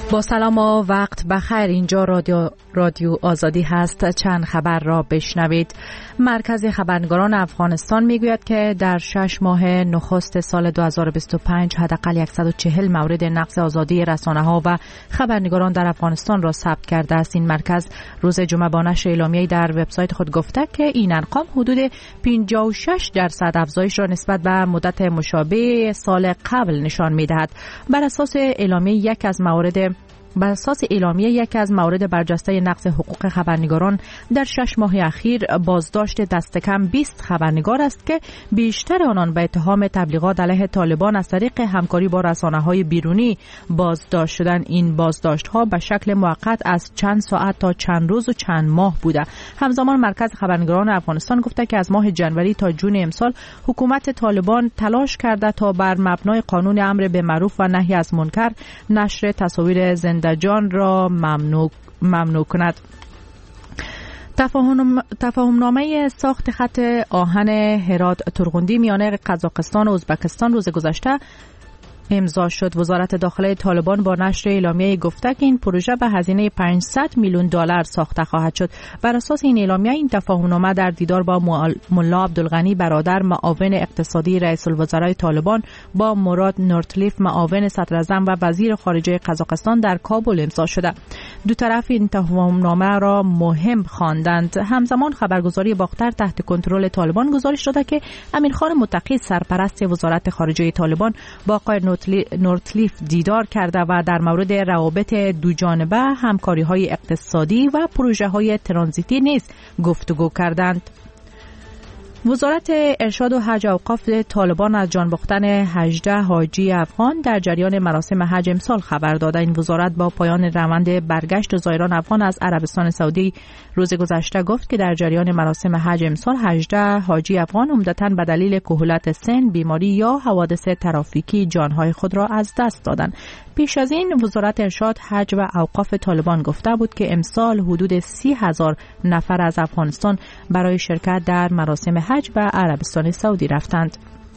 با سلام و وقت بخیر. اینجا رادیو آزادی هست. چند خبر را بشنوید. مرکز خبرنگاران افغانستان میگوید که در 6 ماه نخست سال 2025 حداقل 140 مورد نقض آزادی رسانه‌ها و خبرنگاران در افغانستان را ثبت کرده است. این مرکز روز جمعه با نشر اعلامیه‌ای در وبسایت خود گفته که این ارقام حدود 56% افزایش را نسبت به مدت مشابه سال قبل نشان می‌دهد. بر اساس اعلامیه یکی از موارد برجسته نقض حقوق خبرنگاران در 6 ماه اخیر بازداشت دست کم 20 خبرنگار است که بیشتر آنان به اتهام تبلیغات علیه طالبان از طریق همکاری با رسانه‌های بیرونی بازداشت شدند. این بازداشت‌ها به شکل موقت از چند ساعت تا چند روز و چند ماه بوده. همزمان مرکز خبرنگاران افغانستان گفته که از ماه جنوری تا جون امسال حکومت طالبان تلاش کرده تا بر مبنای قانون امر به معروف و نهی از منکر نشر تصاویر زنده‌جان را ممنوع کند. تفاهمنامه ساخت خط آهن هرات ترغوندی میان قزاقستان و ازبکستان روز گذشته امضا شد. وزارت داخله طالبان با نشر اعلامیه گفته که این پروژه به هزینه 500 میلیون دلار ساخته خواهد شد. بر اساس این اعلامیه این تفاهمنامه در دیدار با ملا عبدالغنی برادر معاون اقتصادی رئیس الوزرای طالبان با مراد نورتلیف معاون صدر اعظم و وزیر خارجه قزاقستان در کابل امضا شده. دو طرف این تفاهمنامه را مهم خواندند. همزمان خبرگزاری باختر تحت کنترل طالبان گزارش داده که امیرخان متقی سرپرست وزارت خارجه طالبان با آقای نورتلیف دیدار کرده و در مورد روابط دو جانبه، همکاری‌های اقتصادی و پروژه‌های ترانزیتی نیز گفتگو کردند. وزارت ارشاد و حج اوقاف طالبان از جان باختن 18 حاجی افغان در جریان مراسم حج امسال خبر داده. این وزارت با پایان روند برگشت زائران افغان از عربستان سعودی روز گذشته گفت که در جریان مراسم حج امسال 18 حاجی افغان عمدتاً به دلیل کهولت سن، بیماری یا حوادث ترافیکی جانهای خود را از دست دادند. پیش از این وزارت ارشاد، حج و اوقاف طالبان گفته بود که امسال حدود 30,000 نفر از افغانستان برای شرکت در مراسم حج به عربستان سعودی رفتند.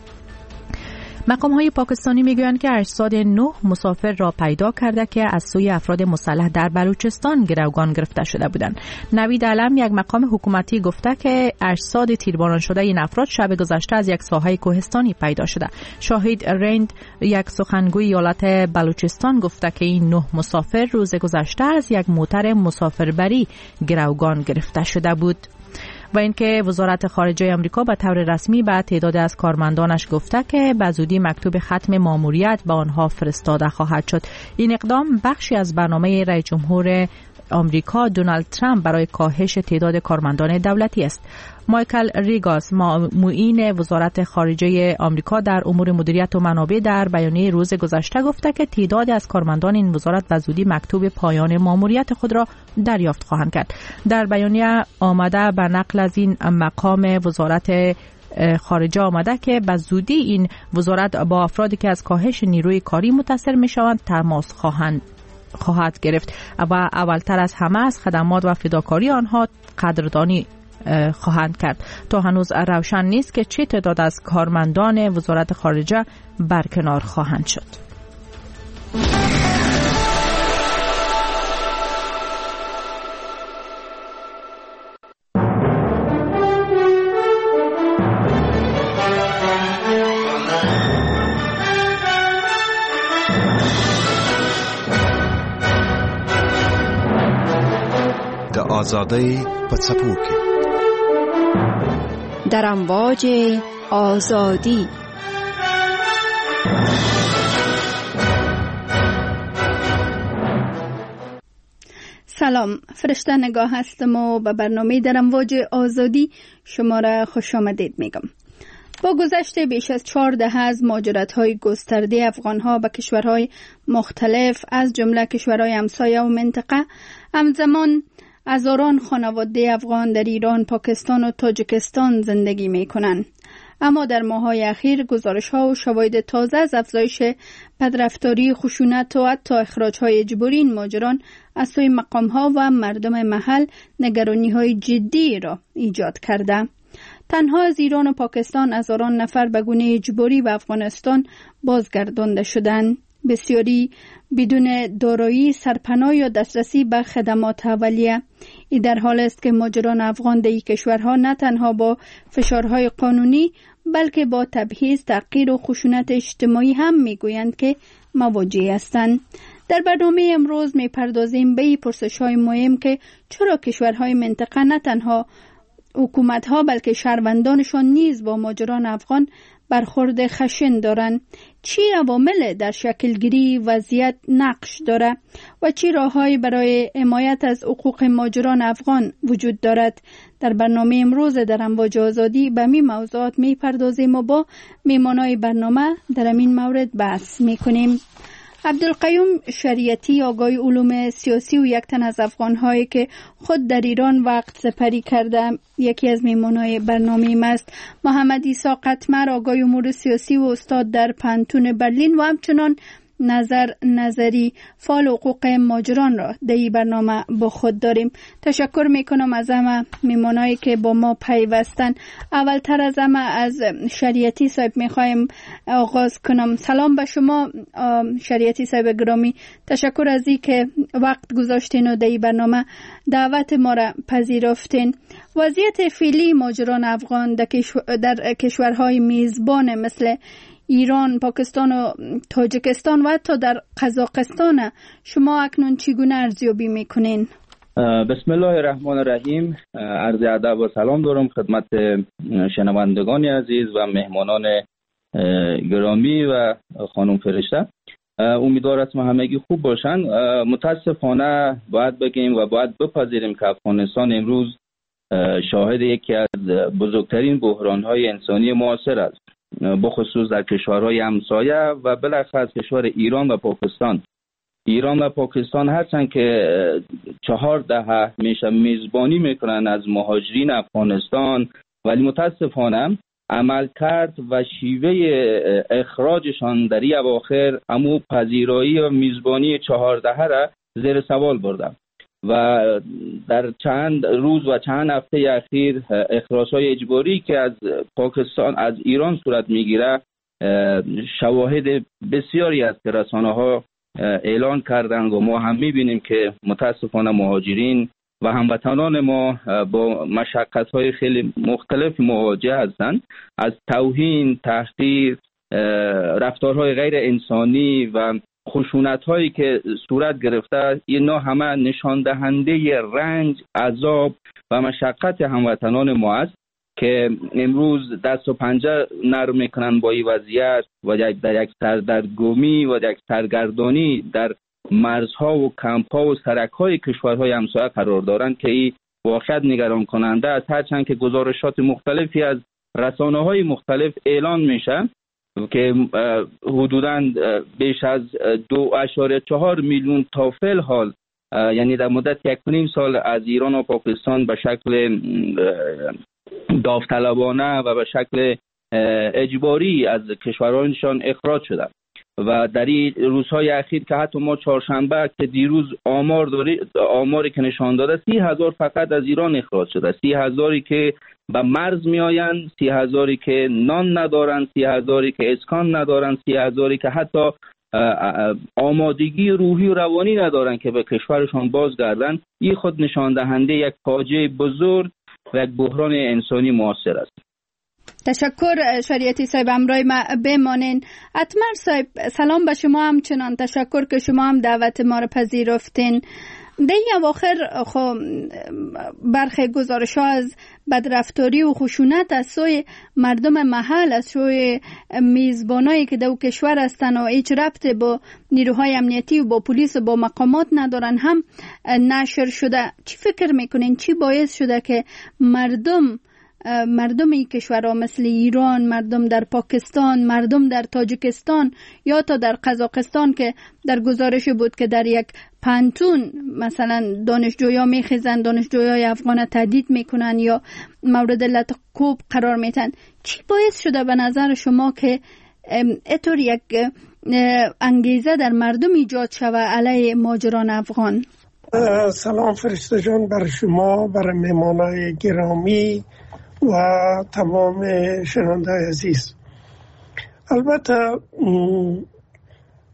مقام‌های پاکستانی میگویند که اجساد 9 مسافر را پیدا کرده که از سوی افراد مسلح در بلوچستان گروگان گرفته شده بودند. نوید علم، یک مقام حکومتی، گفته که اجساد تیرباران شده این افراد شب گذشته از یک ساحه کوهستانی پیدا شده. شاهد رند، یک سخنگوی ایالت بلوچستان، گفته که این 9 مسافر روز گذشته از یک موتر مسافربری گروگان گرفته شده بود. و اینکه وزارت خارجه آمریکا به طور رسمی به تعداد از کارمندانش گفته که به زودی مکتوب ختم ماموریت به آنها فرستاده خواهد شد. این اقدام بخشی از برنامه رئیس جمهور آمریکا دونالد ترامپ برای کاهش تعداد کارمندان دولتی است. مایکل ریگاس، معین وزارت خارجه آمریکا در امور مدیریت و منابع، در بیانیه روز گذشته گفته که تعداد از کارمندان این وزارت به زودی مکتوب پایان ماموریت خود را دریافت خواهند کرد. در بیانیه آمده به نقل از این مقام وزارت خارجه آمده که به زودی این وزارت با افرادی که از کاهش نیروی کاری متاثر میشوند تماس خواهد گرفت و اولتر از همه از خدمات و فداکاری آنها قدردانی خواهند کرد. تا هنوز روشن نیست که چه تعداد از کارمندان وزارت خارجه برکنار خواهند شد. آزادی په څپو کې در امواج آزادی. سلام، فرشته نگاه هستم و به برنامه در امواج آزادی شما را خوش آمدید میگم. با گذشت بیش از 4 دهه از مهاجرت‌های گسترده افغان‌ها به کشورهای مختلف از جمله کشورهای همسایه و منطقه، همزمان هزاران خانواده افغان در ایران، پاکستان و تاجیکستان زندگی می‌کنند. اما در ماه‌های اخیر گزارش‌ها و شواهد تازه از افزایش بدرفتاری، خشونت و حتی اخراج‌های اجباری این مهاجران از سوی مقام‌ها و مردم محل نگرانی‌های جدی را ایجاد کرده. تنها از ایران و پاکستان هزاران نفر به گونه اجباری به افغانستان بازگردانده شدند. بسیاری بدون دارایی، سرپناه یا دسترسی به خدمات اولیه. این در حال است که مهاجران افغان در این کشورها نه تنها با فشارهای قانونی بلکه با تبعیض، تحقیر و خشونت اجتماعی هم میگویند که مواجه هستند. در برنامه امروز میپردازیم به پرسش‌های مهم که چرا کشورهای منطقه نه تنها حکومت‌ها بلکه شهروندانشان نیز با مهاجران افغان برخورد خشن دارند، چی عوامل در شکلگیری وضعیت نقش داره و چی راه‌هایی برای حمایت از حقوق مهاجران افغان وجود دارد. در برنامه امروز در امواج آزادی به می موضوعات میپردازیم و با میهمانای برنامه در این مورد بحث میکنیم. عبدالقیوم شریعتی، آگای علوم سیاسی و یک تن از افغان‌هایی که خود در ایران وقت سپری کرده، یکی از میهمانان برنامه ما است. محمد عیسی قطمر، آگای امور سیاسی و استاد در پانتون برلین و همچنان نظری فعال حقوق مهاجران را در این برنامه با خود داریم. تشکر میکنم از همه میهمانایی که با ما پیوستن. اولتر از همه از شریعتی صاحب میخوایم آغاز کنم. سلام به شما شریعتی صاحب گرامی، تشکر از این که وقت گذاشتین و در این برنامه دعوت ما را پذیرفتین. وضعیت فعلی مهاجران افغان در کشورهای میزبان مثل ایران، پاکستان و تاجیکستان و حتی در قزاقستان شما اکنون چگونه ارزیابی میکنین؟ بسم الله الرحمن الرحیم. عرض ادب و سلام دارم خدمت شنوندگان عزیز و مهمانان گرامی و خانم فرشته. امیدوار هستم همگی خوب باشن. متاسفانه باید بگیم و باید بپذیریم که افغانستان امروز شاهد یکی از بزرگترین بحران‌های انسانی معاصر است، بخصوص در کشورهای همسایه و بالاخص کشور ایران و پاکستان. ایران و پاکستان هستند که 4 دهه میشه میزبانی میکنن از مهاجرین افغانستان، ولی متاسفانه عمل کرد و شیوه اخراجشان در این اواخر امو پذیرایی و میزبانی 4 دهه را زیر سوال برده و در چند روز و چند هفته اخیر اخراج‌های اجباری که از پاکستان از ایران صورت میگیره شواهد بسیاری از رسانه‌ها اعلان کردند و ما هم میبینیم که متاسفانه مهاجرین و هموطنان ما با مشقت‌های خیلی مختلف مواجه هستند، از توهین، تحقیر، رفتارهای غیر انسانی و خشونت‌هایی که صورت گرفته. اینا همه نشان دهنده رنج، عذاب و مشقت هموطنان ما است که امروز دست و پنجه نرم میکنن با این وضعیت و در یک سردرگمی و یک سرگردانی در مرزها و کمپ‌ها و سرک‌های کشورهای همسایه قرار دارند که این واقعا نگران کننده است. هرچند که گزارشات مختلفی از رسانه‌های مختلف اعلان میشه که حدوداً بیش از 2.4 میلیون تا فعل حال، یعنی در مدت 1.5 سال از ایران و پاکستان به شکل داوطلبانه و به شکل اجباری از کشورهایشان اخراج شدند و در این روزهای اخیر که حتی ما چهارشنبه که دیروز آماری که نشان داده 30,000 فقط از ایران اخراج شده، 30,000 که به مرز می آیند، 30,000 که نان ندارند، 30,000 که اسکان ندارند، 30,000 که حتی آمادگی روحی و روانی ندارند که به کشورشان بازگردند. این خود نشان دهنده یک فاجعه بزرگ و یک بحران انسانی معاصر است. تشکر شریعتی صاحب، همراه ما بمانین. اتمر صاحب سلام به شما، همچنان تشکر که شما هم دعوت ما را پذیرفتین. در این اواخر برخی گزارش‌ها از بدرفتاری و خشونت از سوی مردم محل، از سوی میزبانایی که در کشور هستند و هیچ ربط با نیروهای امنیتی و با پلیس و با مقامات ندارن هم نشر شده. چی فکر میکنین چی باعث شده که مردم این کشورها مثل ایران، مردم در پاکستان، مردم در تاجیکستان یا تا در قزاقستان که در گزارش بود که در یک پانتون مثلا دانشجویا میخیزن، دانشجویای افغان تهدید میکنن یا مورد لطکوب قرار میتن، چی باعث شده به نظر شما که اینطور یک انگیزه در مردم ایجاد شود علیه مهاجران افغان؟ سلام فرشته جان، برای شما، برای مهمانای گرامی و تمام شنونده عزیز. البته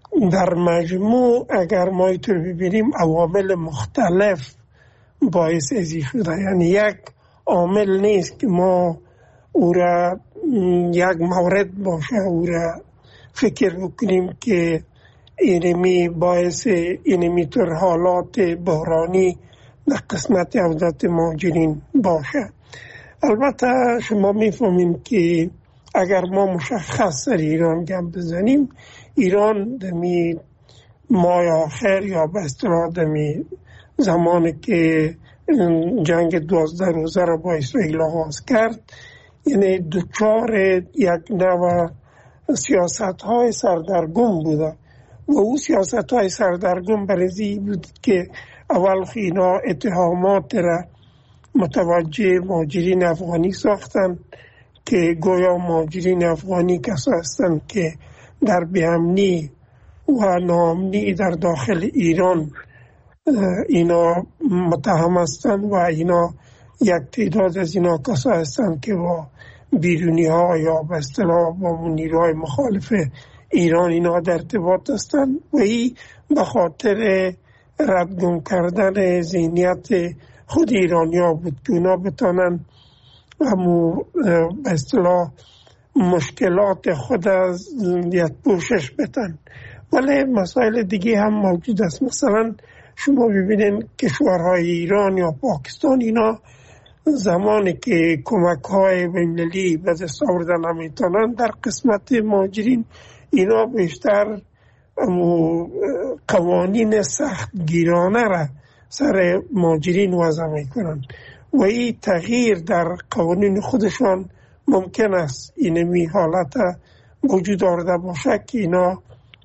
در مجموع اگر ما اینطور ببینیم عوامل مختلف باعث ازی شده. یعنی یک عامل نیست که ما او را یک مورد باشه او را فکر بکنیم که اینمی باعث اینمی طور حالات بحرانی در قسمت عودت مهاجرین باشه. البته شما میفهمیم که اگر ما مشخص در ایران گپ بزنیم، ایران دمی ماه آخر یا به اصطلاح دمی زمانی که جنگ 12 روزه را با اسرائیل آغاز کرد، یعنی دچار یک نوع سیاست های سردرگم بوده و او سیاست های سردرگم برزی بود که اول اینا اتهامات را متوجه مهاجرین افغانی ساختن که گویا مهاجرین افغانی کسا هستند که در بی‌امنی و ناامنی در داخل ایران اینا متهم هستند و اینا یک تعداد از اینا کسا هستند که با بیرونی ها یا به اصطلاح با نیروهای مخالف ایران اینا در ارتباط هستند و این به خاطر ردگم کردن ذهنیت خود ایرانیا بود که اونا بتانن همو به اصطلاح مشکلات خود از یک پوشش بتن. ولی مسائل دیگه هم موجود است. مثلا شما ببینید کشورهای ایران یا پاکستان اینا زمانی که کمک های بین‌المللی به دست آوردن نمیتونن در قسمت مهاجرین اینا بیشتر قوانین سخت گیرانه را سر مهاجرین وضع میکنن و این تغییر در قوانین خودشان ممکن است اینمی حالت وجود آورده باشه که اینا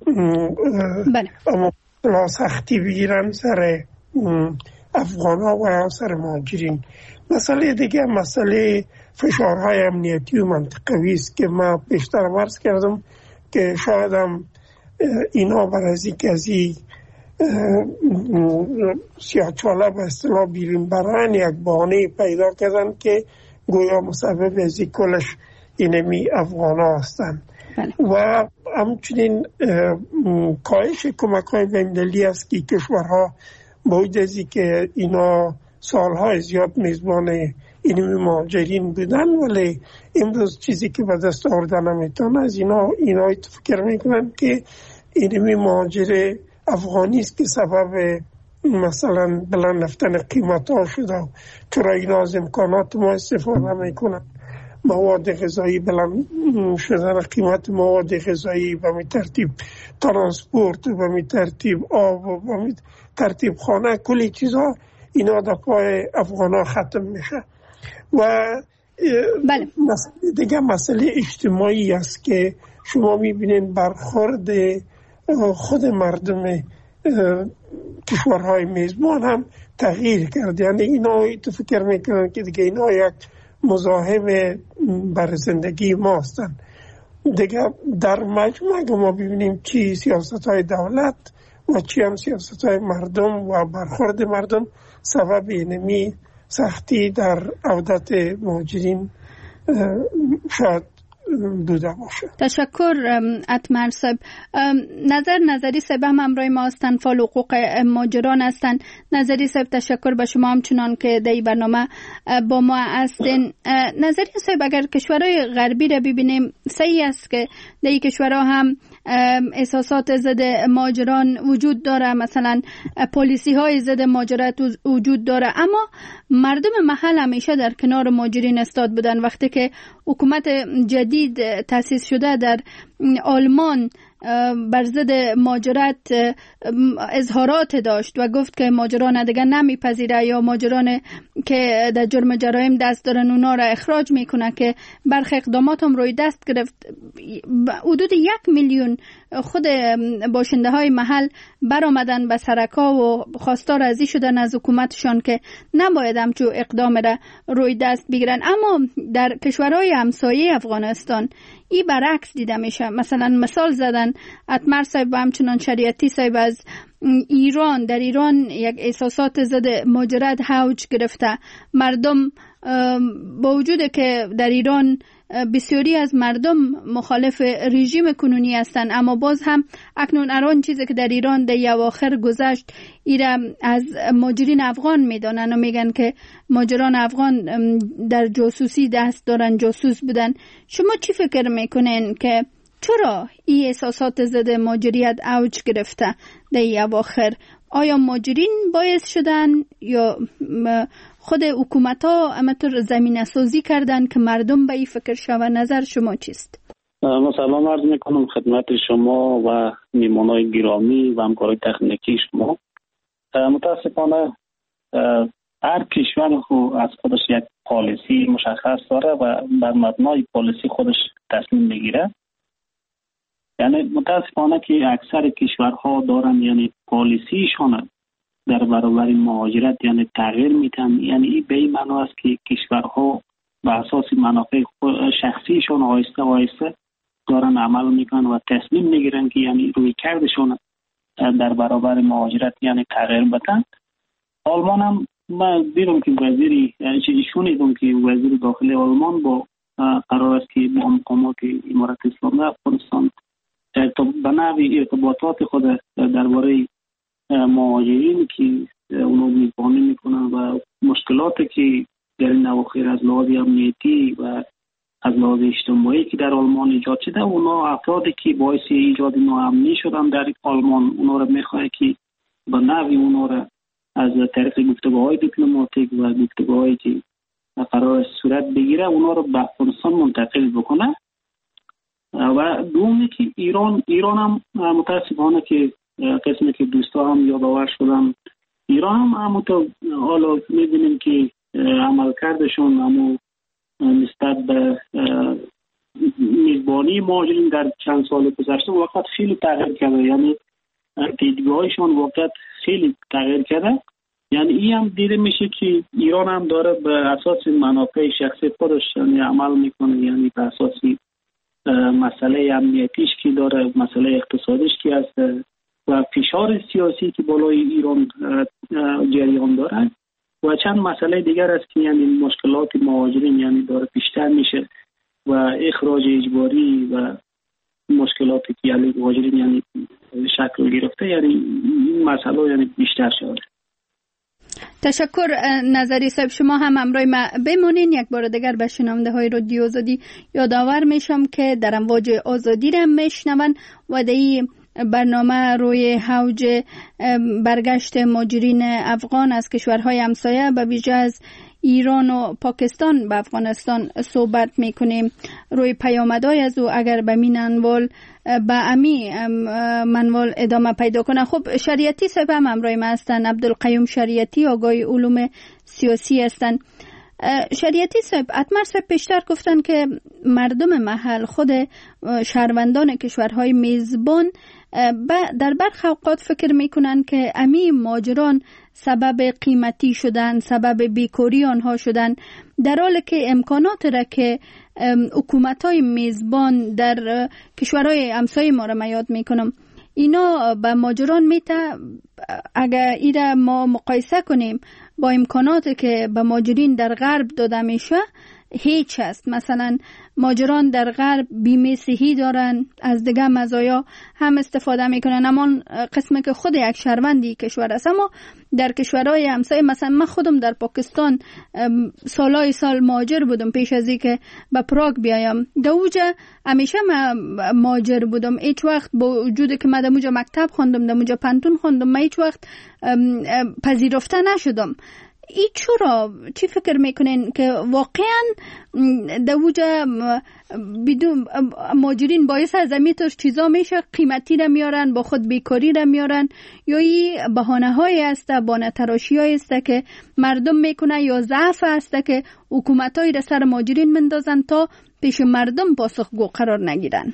سختی بگیرن سر افغان ها و سر مهاجرین. مسئله دیگه مسئله فشارهای امنیتی و منطقوی است که ما بیشتر عرض کردم که شاید هم اینا برای که از این سیاه‌چاله به اصطلاح بیرون برن یک بهانه پیدا کردن که گویا مسبب از این کلش اینمی افغان ها هستند و همچنین کاهش کمک های بین‌المللی است که کشورها باید ازی که اینا سالهای زیاد میزبان اینمی مهاجرین بودن ولی امروز چیزی که به دست آوردن نمیتونه از اینا فکر میکنن که اینمی مهاجر افغانی است که سبب مثلا بلند رفتن قیمت ها شده و چرا اینا از امکانات ما استفاده میکنن. مواد غذایی بلند شدن قیمت مواد غذایی به می ترتیب ترانسپورت و به می ترتیب آب و به می ترتیب خانه کلی چیزها اینا در پای افغان ها ختم میشه. و دیگه مسئله اجتماعی است که شما میبینید برخورد خود مردم کشورهای میزبان هم تغییر کرد. یعنی اینا تو فکر میکنن که دیگه اینا یک مزاحم بر زندگی ما هستن. دیگه در مجموع ما ببینیم چی سیاست های دولت و چی هم سیاست های مردم و برخورد مردم سبب اینمی سختی در عودت مهاجرین شاید بوده باشه. تشکر اتمر صاحب. نظری صاحب هم همراه ما هستند، فعال حقوق مهاجران هستند. نظری صاحب تشکر به شما همچنان که در این برنامه با ما هستین. نظری صاحب اگر کشورهای غربی را ببینیم صحیح است که در این کشورها هم احساسات ضد مهاجران وجود داره، مثلا پالیسی های ضد مهاجرت وجود داره، اما مردم محل همیشه در کنار مهاجرین استاد بودن. وقتی که حکومت جدید تأسیس شده در آلمان بر ضد مهاجرت اظهارات داشت و گفت که مهاجران دیگه نمیپذیره یا مهاجران که در جرم جرایم دست دارن اونا را اخراج میکنه که برخی اقدامات هم روی دست گرفت. حدود 1 میلیون خود باشنده های محل برآمدن به سرکا و خواستار ازی شدن از حکومتشان که نباید همچون اقدام را روی دست بگیرن. اما در کشورهای همسایه افغانستان این برعکس دیده میشه. مثلا مثال زدن اتمر صاحب و همچنان شریعتی صاحب از ایران. در ایران یک احساسات ضد مهاجرت اوج گرفته. مردم با وجود که در ایران بسیاری از مردم مخالف رژیم کنونی هستند، اما باز هم اکنون اران چیزی که در ایران در اواخر گذشت ایره از مهاجرین افغان میدانن و میگن که مهاجران افغان در جاسوسی دست دارن، جاسوس بودن. شما چی فکر میکنین که چرا این احساسات ضد مهاجریت اوج گرفته در اواخر؟ آیا مهاجرین باعث شدن یا خود حکومت ها امطور زمینه سازی کردن که مردم به این فکر شوه؟ نظر شما چیست؟ سلام عرض میکنم خدمت شما و میمانای گرامی و همکارای تکنیکی شما. متاسفانه هر کشور از خودش یک پالیسی مشخص داره و بر مبنای پالیسی خودش تصمیم میگیره. یعنی متاسفانه که اکثر کشورها دارن یعنی پالیسیشون در برابر مهاجرت یعنی تغییر میتن. یعنی این به این معنی است که کشورها به اساس منافع شخصیشون آهسته آهسته دارن عمل میکنن و تصمیم میگیرن که یعنی روی کردشون در برابر مهاجرت یعنی تغییر بدن. آلمان هم من دیدم که وزیری یعنی شنیدم که وزیر داخلی آلمان با قرار است که با مقامات امارت اسلامی افغانستان به نوعی ارتباطات خود درباره مهاجرین که اونو میزبانی میکنن و مشکلاتی که در این اواخر از لحاظ امنیتی و از لحاظ اجتماعی که در آلمان ایجاد شده، اونا افرادی که باعث ایجاد ناامنی شدن در آلمان اونا رو میخواه که به نوعی اونا رو از طریق گفتگوهای دیپلماتیک و گفتگوهایی که قرار صورت بگیره اونا رو به افغانستان منتقل بکنه. و دومی که ایران هم متاسفانه که قسمی که دوستا هم یادآور شدن، ایران هم همونطور حالا میبینیم که عملکردشون همون نسبت به میزبانی مهاجرین در چند سال گذشته وقت خیلی تغییر کرده. یعنی دیدگاهشون وقت خیلی تغییر کرده. یعنی این هم دیده میشه که ایران هم داره به اساس منافع شخصی خودش یعنی عمل میکنه. یعنی به اساس مسئله امنیتیش که داره، مسئله اقتصادیش که هست و فشار سیاسی که بالای ایران جریان داره و چند مسئله دیگر است که یعنی مشکلات مهاجرین یعنی داره بیشتر میشه و اخراج اجباری و مشکلاتی که یعنی مهاجرین یعنی شکل گرفته، یعنی این مسئله یعنی بیشتر شده. تشکر نظری صاحب. شما هم همراه ما بمونین. یک بار دیگر به شنونده های رادیو آزادی یادآور میشم که در امواج آزادی را میشنون و در برنامه روی اوج برگشت مهاجرین افغان از کشورهای همسایه به ویژه از ایران و پاکستان به افغانستان صحبت میکنیم. روی پیامدهای از او اگر به منوال به امی منوال ادامه پیدا کنه. خب شریعتی صاحب هم همراه ما هستن، عبدالقیوم شریعتی آگاه علوم سیاسی هستن. شریعتی صاحب، اتمر صاحب پیشتر گفتن که مردم محل خود شهروندان کشورهای میزبان در برخی اوقات فکر میکنن که امی مهاجران سبب قیمتی شدن، سبب بیکاری آنها شدن، در حالی که امکانات را که حکومت‌های میزبان در کشورهای همسایه ما را یاد میکنم اینا به مهاجران میته، اگر ایره ما مقایسه کنیم با امکاناتی که به مهاجرین در غرب داده میشه هیچ است. مثلا مهاجران در غرب بیمه صحی دارن، از دیگه مزایا هم استفاده میکنن، اما قسمی که خود یک شهروندی کشور است. اما در کشورهای همسایه مثلا من خودم در پاکستان سالهای سال مهاجر بودم پیش از اینکه به پراگ بیایم. در اوجا همیشه من مهاجر بودم. هیچ وقت با وجودی که من در اوجا مکتب خواندم، در اوجا پانتون خواندم، من هیچ وقت پذیرفته نشدم. ای چرا؟ چی فکر میکنین که واقعا دوجا بدون مهاجرین باعث از امیتر چیزا میشه قیمتی را میارن، با خود بیکاری را میارن، یا ای بهانه های است، بهانه تراشی های است که مردم میکنن، یا ضعف است که حکومت های را سر مهاجرین مندازن تا پیش مردم پاسخگو قرار نگیرن؟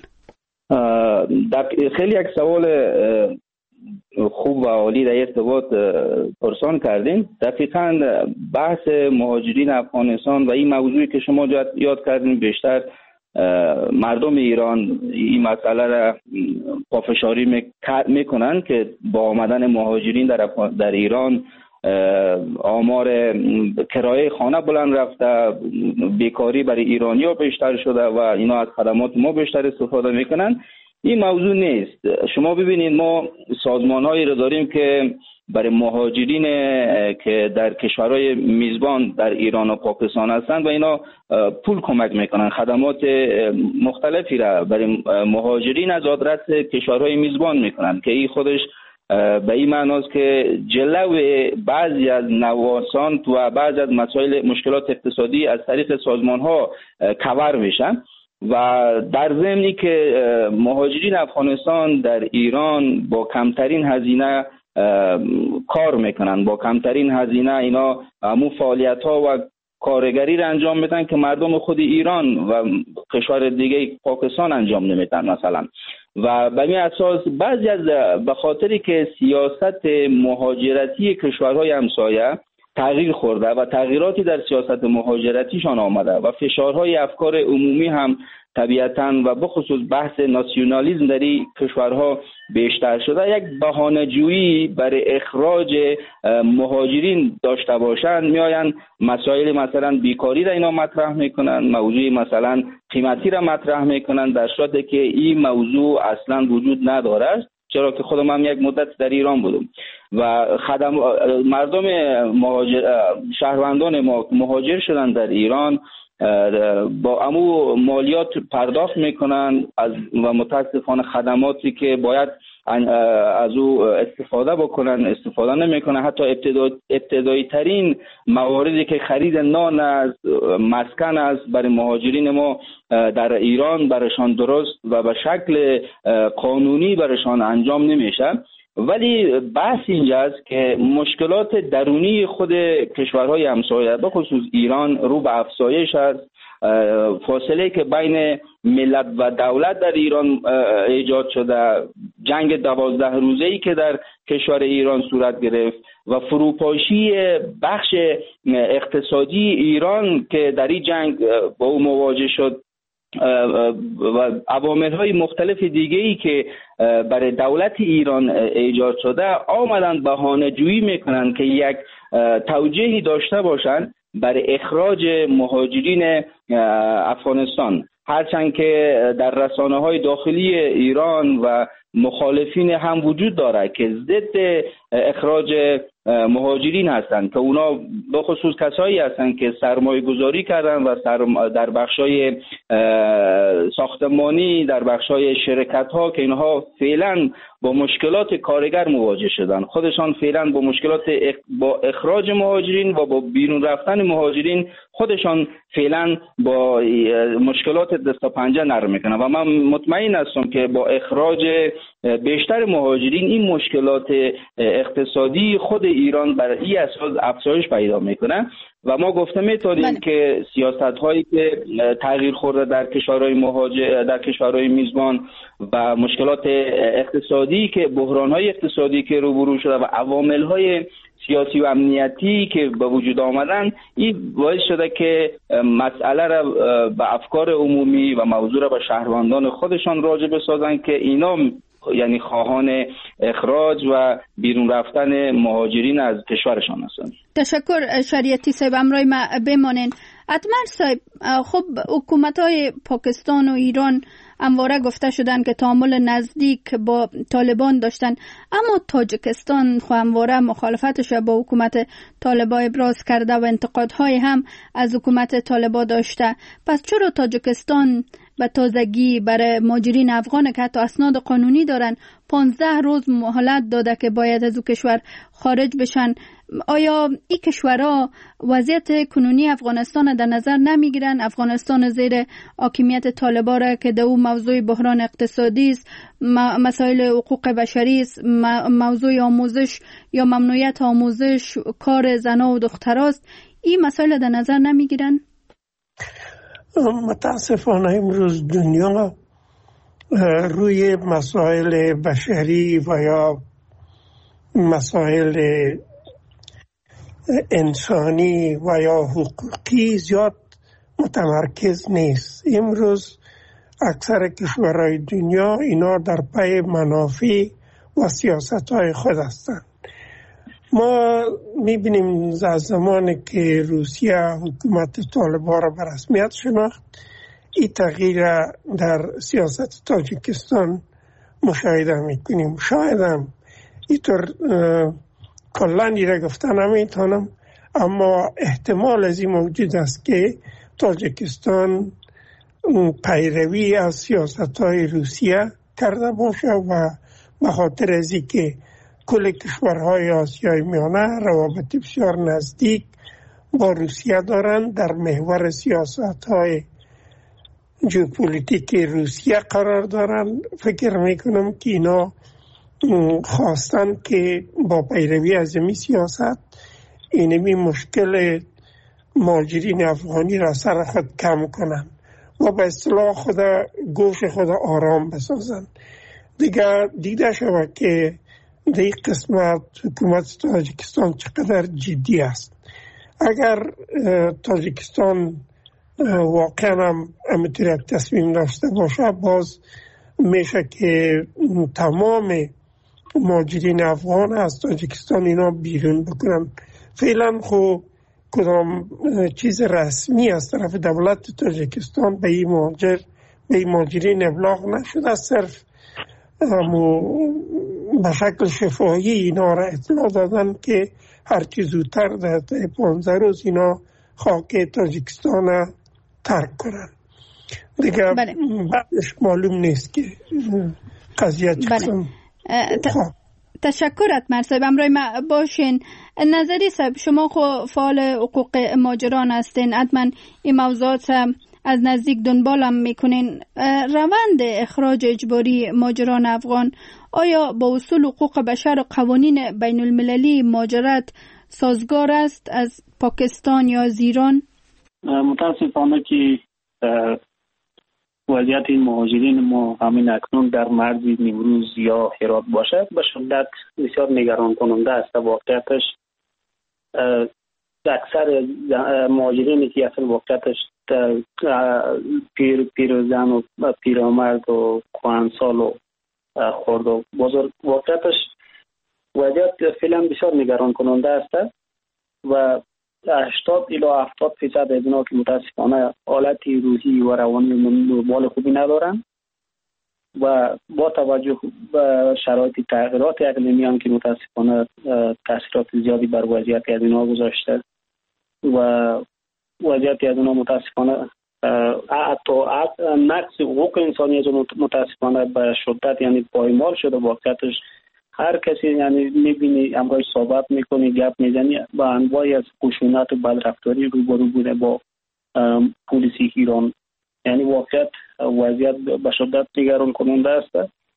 خیلی یک سوال خوب و عالی در ارتباط پرسان کردین. دقیقاً بحث مهاجرین افغانستان و این موضوعی که شما یاد کردین بیشتر مردم ایران این مسئله را پافشاری میکنن که با آمدن مهاجرین در ایران آمار کرایه خانه بلند رفته، بیکاری برای ایرانی‌ها بیشتر شده و اینا از خدمات ما بیشتر استفاده میکنن. این موضوع نیست. شما ببینید ما سازمان‌هایی رو داریم که برای مهاجرین که در کشورهای میزبان در ایران و پاکستان هستند و اینا پول کمک میکنن، خدمات مختلفی را برای مهاجرین از آدرس کشورهای میزبان میکنن که این خودش به این معناست که جلو بعضی از نوسان و بعضی از مسائل مشکلات اقتصادی از طریق سازمان‌ها کور میشن و در ضمنی که مهاجرین افغانستان در ایران با کمترین هزینه کار میکنن، با کمترین هزینه اینا همون فعالیت ها و کارگری را انجام میدن که مردم خود ایران و کشور دیگه پاکستان انجام نمیدن مثلا. و به این اساس بعضی از به خاطری که سیاست مهاجرتی کشورهای همسایه تغییر خورده و تغییراتی در سیاست مهاجرتیشان آمده و فشارهای افکار عمومی هم طبیعتاً و بخصوص بحث ناسیونالیسم در این کشورها بیشتر شده، یک بهانه‌جویی برای اخراج مهاجرین داشته باشند، میآیند مسائل مثلا بیکاری را اینا مطرح میکنن، موضوع مثلا قیمتی را مطرح میکنن، در صورتی که این موضوع اصلا وجود نداره. چرا که خودم هم یک مدت در ایران بودم و مردم شهروندان ما مهاجر شدن در ایران با امو مالیات پرداخت میکنن و متاسفانه خدماتی که باید از او استفاده بکنن استفاده نمیکنن. حتی ابتدایی ترین مواردی که خرید نان است، مسکن است، برای مهاجرین ما در ایران برایشان درست و به شکل قانونی برایشان انجام نمیشه. ولی بحث اینجاست که مشکلات درونی خود کشورهای همسایه به خصوص ایران رو به افزایش است. فاصله که بین ملت و دولت در ایران ایجاد شده، جنگ 12 روزه‌ای که در کشور ایران صورت گرفت و فروپاشی بخش اقتصادی ایران که در این جنگ با او مواجه شد و عوامل‌های مختلف دیگه‌ای که برای دولت ایران ایجاد شده، آمدن بهانه‌جویی میکنن که یک توجیهی داشته باشند برای اخراج مهاجرین افغانستان، هرچند که در رسانه‌های داخلی ایران و مخالفین هم وجود داره که ضد اخراج مهاجرین هستند که اونا به خصوص کسایی هستند که سرمایه گذاری کردن و در بخشای ساختمانی، در بخشای شرکت ها که اینها فعلا با مشکلات کارگر مواجه شدن، خودشان فعلا با مشکلات با اخراج مهاجرین و با بیرون رفتن مهاجرین خودشان فعلا با مشکلات دست و پنجه نرم میکنن و من مطمئن هستم که با اخراج بیشتر مهاجرین این مشکلات اقتصادی خود ایران بر این اساس افزایش پیدا میکنه و ما گفته میتونیم که سیاست هایی که تغییر خورده در کشورهای مهاجر، در کشورهای میزبان و مشکلات اقتصادی که بحران های اقتصادی که روبرو شده و عوامل های سیاسی و امنیتی که به وجود آمدن، این باعث شده که مسئله را به افکار عمومی و موضوع را به شهروندان خودشان راجع بسازن که اینا یعنی خواهان اخراج و بیرون رفتن مهاجرین از کشورشان هستند. تشکر شریعتی صاحب، امرای ما بمانین. اتمر صاحب، خب حکومت‌های پاکستان و ایران همواره گفته شدن که تعامل نزدیک با طالبان داشتن، اما تاجیکستان خو همواره مخالفتش با حکومت طالبان ابراز کرده و انتقادهای هم از حکومت طالبان داشته. پس چرا تاجیکستان به تازگی برای مهاجرین افغان که حتی اسناد قانونی دارن 15 روز مهلت داده که باید از او کشور خارج بشن؟ آیا این کشورها وضعیت کنونی افغانستان در نظر نمیگیرن؟ افغانستان زیر حاکمیت طالبان را که در او موضوع بحران اقتصادی است، مسائل حقوق بشری است، موضوع آموزش یا ممنوعیت آموزش، کار زنان و دختراست، این مسائل در نظر نمیگیرن؟ متاسفانه امروز دنیا روی مسائل بشری و یا مسائل انسانی و یا حقوقی زیاد متمرکز نیست. امروز اکثر کشورهای دنیا اینا در پی منافع و سیاست‌های خود هستند. ما میبینیم از زمانی که روسیه حکومت طالبان را به رسمیت شناخت، این تغییر در سیاست تاجیکستان مشاهده میکنیم. شاید هم اینطور کلن را گفته نمیتونم، اما احتمال از این موجود است که تاجیکستان پیروی از سیاست های روسیه کرده باشه و به خاطر از اینکه کل کشورهای آسیای میانه روابط بسیار نزدیک با روسیه دارند، در محور سیاست های ژئوپلیتیک روسیه قرار دارند، فکر میکنم که اینا خواستن که با پیروی از این سیاست اینمی مشکل مهاجرین افغانی را سر خود کم کنند و به اصطلاح خود گوش خود آرام بسازند. دیگه دیده شود که در این قسمت حکومت تاجیکستان چقدر جدی است. اگر تاجیکستان واقعا هم امتر یک تصمیم داشته باشه، باز میشه که تمام مهاجرین افغان از تاجیکستان اینا بیرون بکنن. فعلا خب کدام چیز رسمی از طرف دولت تاجیکستان به این مهاجرین ابلاغ نشده، صرف به شکل شفاهی اینا را اطلاع دادن که هرچی زودتر در 15 روز اینا خاک تاجیکستان را ترک کنن. دیگه بعدش معلوم نیست که قضیه چیستان. تشکر اتمر صاحب، امروی ما باشین. نظری صاحب، شما خو فعال حقوق مهاجران هستین، حتما این موضوعات از نزدیک دنبال هم میکنین. روند اخراج اجباری مهاجران افغان آیا با اصول حقوق بشر و قوانین بین المللی مهاجرت سازگار است از پاکستان یا از ایران؟ متاسفانه که وضعیت این مهاجرین ما همین اکنون در مرز نیمروز یا هرات باشد به شدت بسیار نگران کننده است. واقعیتش اکثر مهاجرینی که اصلا واقعیتش پیرزن و پیرامرد و کهنسال و خرد و بزرگ، واقعیتش وضعیت فعلا بسیار نگران کننده است و 80 الی 70% از اینا که متاسفانه حالت روحی و روانی نرمال خوبی ندارن و با توجه به شرایط تغییرات اقلیمی هم که متاسفانه تاثیرات زیادی بر وضعیت از اینا گذاشته و وضعیت از اینا متاسفانه حتی نقص حقوق انسانی از متاسفانه به شدت یعنی پایمال شده. واقعیتش هر کسی یعنی میبینی امروز صحبت میکنی گپ میزنی با انواعی از خشونت و بدرفتاری روبرو بوده با پلیس ایران. یعنی واقعیت وضعیت به شدت نگران کننده است.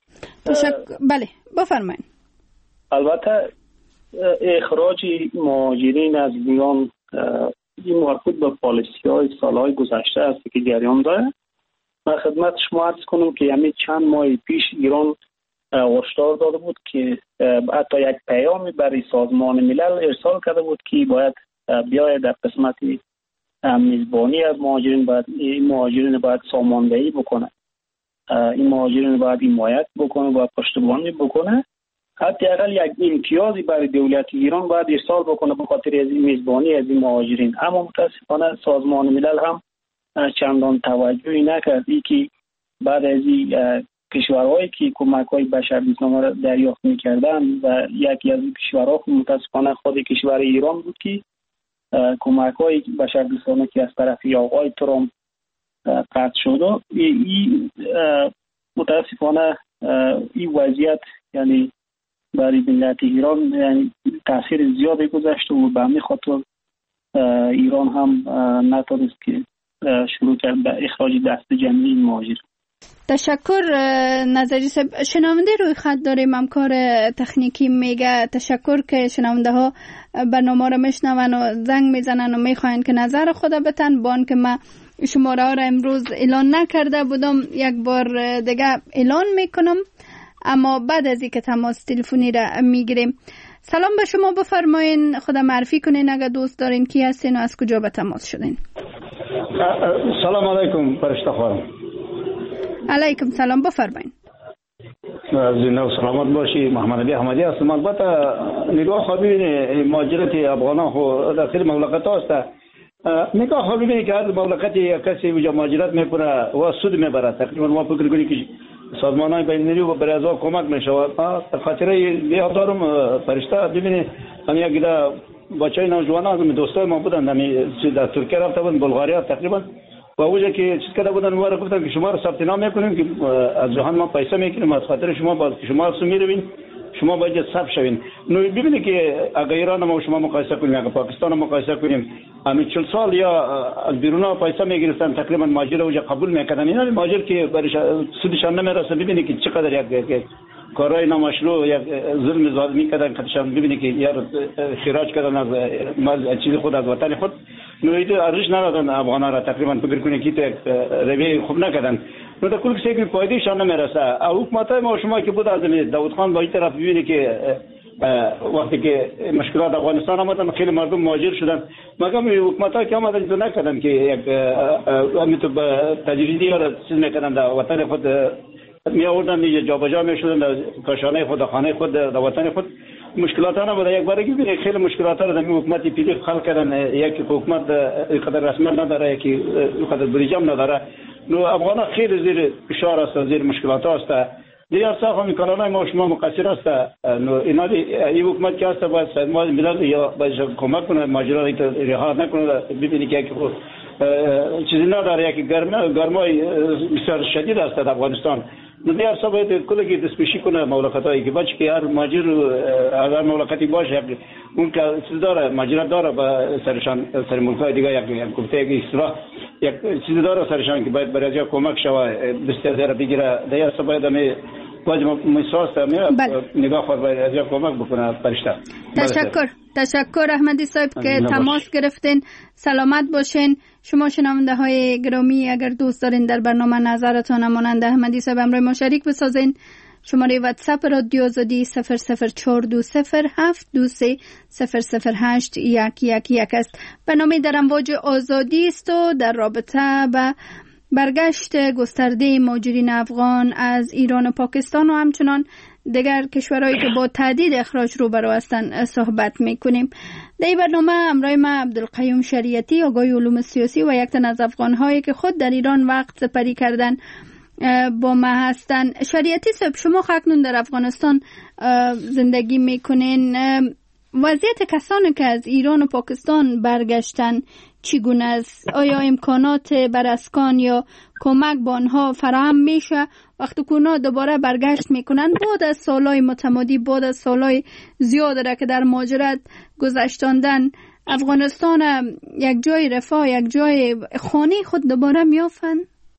بله بفرمایید. البته اخراج مهاجرین از ایران این مربوط به پالیسی‌های سالهای گذشته است که جریان داره. من خدمت شما عرض کنم که یعنی چند ماه پیش ایران هشدار داده بود که حتی یک پیامی برای سازمان ملل ارسال کرده بود که باید بیاید در قسمت میزبانی از مهاجرین باید ساماندهی بکنه، این مهاجرین باید حمایت بکنه و پشتیبانی بکنه، حتی اقل یک امتیازی برای دولت ایران باید ارسال بکنه به خاطر از این میزبانی از این مهاجرین. اما متاسفانه سازمان ملل هم چندان توجهی نکرد که بعد از این کشورهایی که کمک‌های بشردوستانه را دریافت می‌کردند و یکی از این کشورها متاسفانه خود کشور ایران بود که کمک‌های بشردوستانه که از طرف آقای ترامپ قطع شد. این متاسفانه این وضعیت یعنی برای ملت ایران یعنی تاثیر زیادی گذاشته و به همین خاطر ایران هم نتونست که شروع کرد به اخراج دست جمعی مهاجر. تشکر نظری صاحب. شنونده روی خط داریم، همکار تکنیکی میگه تشکر که شنونده ها برنامه را میشنون و زنگ میزنن و میخواین که نظر خود بتن. با آن که من شماره ها را امروز اعلان نکرده بودم، یک بار دیگه اعلان میکنم اما بعد از اینکه تماس تلفنی را میگیریم. سلام به شما، بفرمایین خود معرفی کنین اگر دوست دارین، کی هستین و از کجا به تماس شدین؟ سلام علیکم فرشته خانم. علیکم سلام، بفرمایین. زنده و سلامت باشی. محمد علی احمدی هستم. البته نگاه خود ببینید مهاجرت افغانان خو داخل مملکت است. نگاه خود ببینید که هر مملکت یک کسی اونجا مهاجرت میکنه و سود میبره. تقریبا ما فکر کنیم که سازمان‌های بین‌المللی و برای از کمک میشود. خاطره یاد دارم فرشته ببینید هم یک بچه‌های نوجوانان دوستای ما بودن در ترکیه رفته بودن بلغاریا تقریبا و اونجا که چیز کرده بودن ما را گفتن که شما را ثبت نام میکنیم که از جهان ما پیسه میکنیم از خاطر شما باز که شما سو میروین شما باید ثبت شوین. نو ببینید که اگر ایران ما شما مقایسه کنیم اگر پاکستان مقایسه کنیم همین 40 سال یا از بیرون پیسه میگرفتن تقریبا مهاجر اونجا قبول میکردن. اینا مهاجر که برای سودشان نمیرسه. ببینید که چقدر یک کارهای نامشروع یک ظلم ظالمی کردن کدشان. ببینید که یار خراج کردن از چیز خود از وطن خود. نوید ارزش ندادن افغانا را تقریبا فکر کنید که روی خوب نکردن. نو در کل کسی که فایدهشان نمیرسه. حکومت‌های ما شما که بود از داود خان با این طرف ببینید که وقتی که مشکلات افغانستان آمدن خیلی مردم مهاجر شدن. مگم حکومت‌ها که آمدن تو نکردن که یک امیتو تجریدی را چیز میکردن در وطن خود می آوردن جابجا میشدن در کاشانه خود خانه خود در وطن خود. مشکلات ها نبوده. یک بارگی ببینید خیلی مشکلات ها را در حکومت پیری خلق کردن. یک حکومت قدر رسمیت نداره یکی قدر بریجام نداره. نو افغان خیلی زیر فشار است زیر مشکلات است. دیگر صاحب همین کانالای ما شما مقصر است. نو اینا این حکومت که است باید ما ملت یا باید کمک کنه ماجرا را رها نکنه. ببینید که چیزی نداره یک گرمای بسیار شدید است در افغانستان. دیگر صاحب باید کلی دستپیشی کنه مملکتایی که بچه که هر ماجر هر مملکتی باشه اون که چیز داره ماجرا داره با سرشان سر ملکای دیگه یک گفته یک اصلاح یک چیز داره سرشان که باید برای از کمک شوه بسیار بگیره. دیگر صاحب باید همه واجب محسوس نگاه خود باید از کمک بکنه فرشته. تشکر احمدی صاحب که تماس گرفتین. سلامت باشین. شما شنونده های گرامی اگر دوست دارین در برنامه نظرتان مانند احمدی صاحب امروز ما شریک بسازین شماره واتساپ رادیو آزادی 0042072300811 است. برنامه در امواج آزادی است و در رابطه به برگشت گسترده مهاجرین افغان از ایران و پاکستان و همچنان دیگر کشورهایی که با تهدید اخراج روبرو هستند صحبت میکنیم. در این برنامه همراه ما عبدالقیوم شریعتی آگاه علوم سیاسی و یک تن از افغان‌هایی که خود در ایران وقت سپری کردن با ما هستند. شریعتی صاحب شما اکنون در افغانستان زندگی میکنین. وضعیت کسانی که از ایران و پاکستان برگشتن چگونه است؟ آیا امکانات بر اسکان یا کمک به آنها فراهم میشه وقتی که اونا دوباره برگشت میکنن بعد از سالهای متمادی بعد از سالهای زیاد را که در مهاجرت گذشتاندن افغانستان یک جای رفاه یک جای خانه خود دوباره میافن؟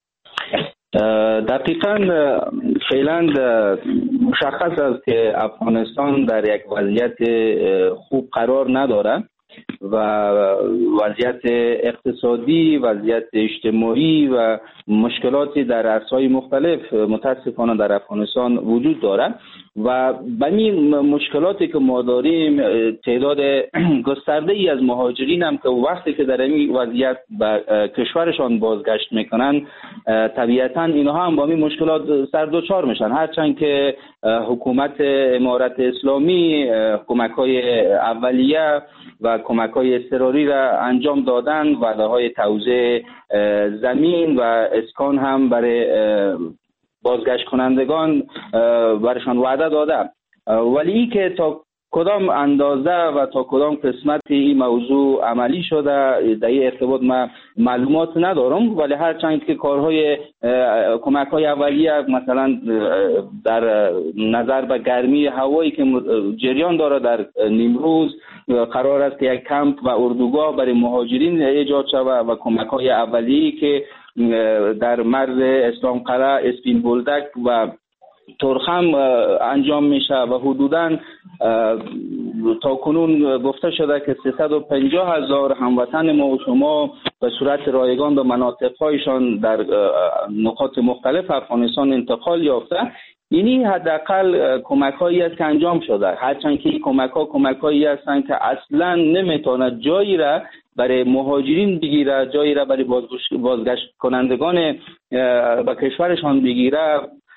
دقیقاً فعلا مشخص است که افغانستان در یک وضعیت خوب قرار نداره و وضعیت اقتصادی، وضعیت اجتماعی و مشکلاتی در عرصه‌های مختلف متاسفانه در افغانستان وجود دارد و به این مشکلاتی که ما داریم تعداد گسترده‌ای از مهاجرین هم که وقتی که در این وضعیت به کشورشان بازگشت میکنن طبیعتاً اینها هم با این مشکلات سر دچار میشن. هرچند که حکومت امارت اسلامی کمک‌های اولیه و کمک‌های اضطراری را انجام دادن، وعده‌های توزیع زمین و اسکان هم برای بازگشت کنندگان برشان وعده داده، ولی که تا کدام اندازه و تا کدام قسمت این موضوع عملی شده در این ارتباط من معلومات ندارم. ولی هرچند که کارهای کمک‌های اولیه مثلا در نظر به گرمی هوایی که جریان داره در نیمروز قرار است که یک کمپ و اردوگاه برای مهاجرین ایجاد شود و کمک‌های اولیه‌ای که در مرز اسلام قلعه، اسپین بولدک و ترخم انجام میشه و حدوداً تا کنون گفته شده که 350,000 هموطن ما و شما به صورت رایگان به مناطق‌هایشان در نقاط مختلف افغانستان انتقال یافته. اینی حداقل کمک‌هایی است که انجام شده، هرچند که این کمک‌هایی هستند که اصلاً نمیتونه جایی را برای مهاجرین بگیره، جایی را برای بازگشت کنندگان به کشورشان بگیره.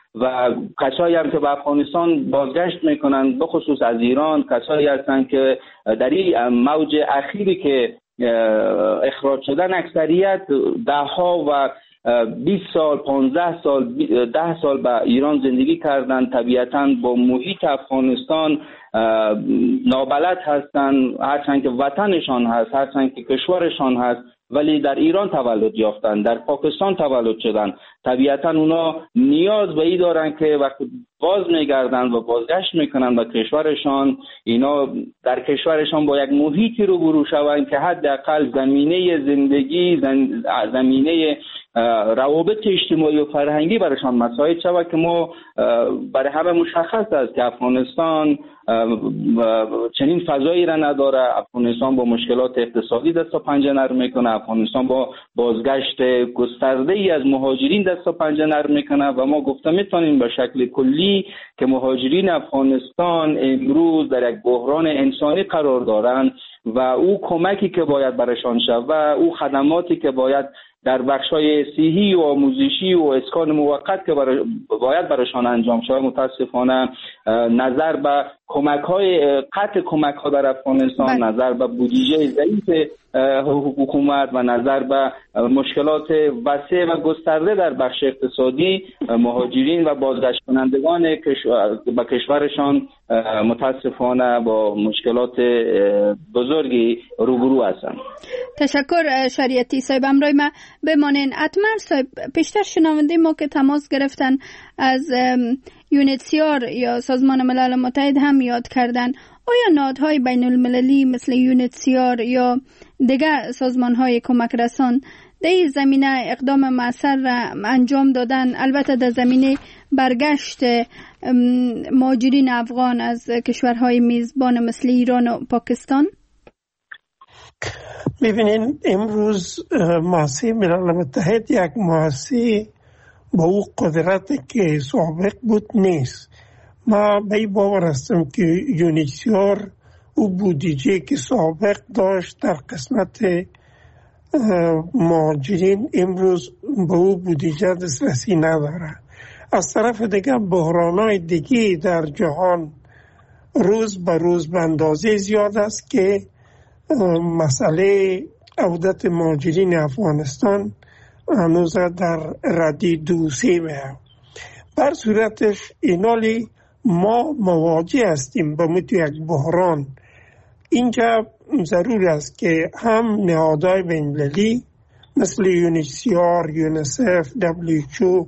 و کسایی هم که به افغانستان بازگشت میکنند بخصوص از ایران، کسایی هستند که در این موج اخیری که اخراج شدن اکثریت 10 و 20 سال 15 سال 10 سال به ایران زندگی کردن، طبیعتاً با محیط افغانستان نابلد هستند، هرچند که وطنشان هست، هرچند که کشورشان هست، ولی در ایران تولد یافتن، در پاکستان تولد شدن. طبیعتاً اونا نیاز به این دارن که وقتی باز میگردن و بازگشت میکنن به کشورشان، اینا در کشورشان با یک محیطی روبرو شوند که حداقل زمینه زندگی، زمینه روابط اجتماعی و فرهنگی برایشان مساعد شود که ما برای همه مشخص است که افغانستان چنین فضایی را نداره. افغانستان با مشکلات اقتصادی دست و پنجه نرم میکنه، افغانستان با بازگشت گسترده ای از مهاجرین دست و پنجه نرم میکنه و ما گفته میتونیم به شکل کلی که مهاجرین افغانستان امروز در یک بحران انسانی قرار دارند و او کمکی که باید برایشان شود، او خدماتی که باید در بخش‌های صحی و آموزشی و اسکان موقت که باید برایشان انجام شود، متاسفانه نظر به کمک‌های قطع کمک‌ها در افغانستان، نظر به بودجه ضعیف حکومت و نظر به مشکلات وسیع و گسترده در بخش اقتصادی، مهاجرین و بازگشت کنندگان به کشورشان متاسفانه با مشکلات بزرگی روبرو هستند. تشکر شریعتی صاحب. امروز ما بمانین. اتمر صاحب، پیشتر شنونده ما که تماس گرفتن از یونیتسیار یا سازمان ملل متحد هم یاد کردن. آیا نهادهای بین المللی مثل یونیتسیار یا دیگر سازمانهای کمک رسان در این زمینه اقدام مؤثر را انجام دادن، البته در زمینه برگشت مهاجرین افغان از کشورهای میزبان مثل ایران و پاکستان؟ می‌بینین امروز مؤسسه ملل متحد یک مؤسسه با او قدرتی که سابق بود نیست. ما به این باور هستم که یونیسیار او بودجه که سابق داشت در قسمت مهاجرین امروز به او بودجه دسترسی نداره. از طرف دیگه بحران‌های دیگه در جهان روز به روز به اندازه زیاد است که مسئله عودت مهاجرین افغانستان هنوز در ردی 2-3 میه. بر صورتش اینالی ما مواجه هستیم با یک بحران. اینجا ضرور است که هم نهادهای بین‌المللی مثل یونیسیار، یونیسف، WHO،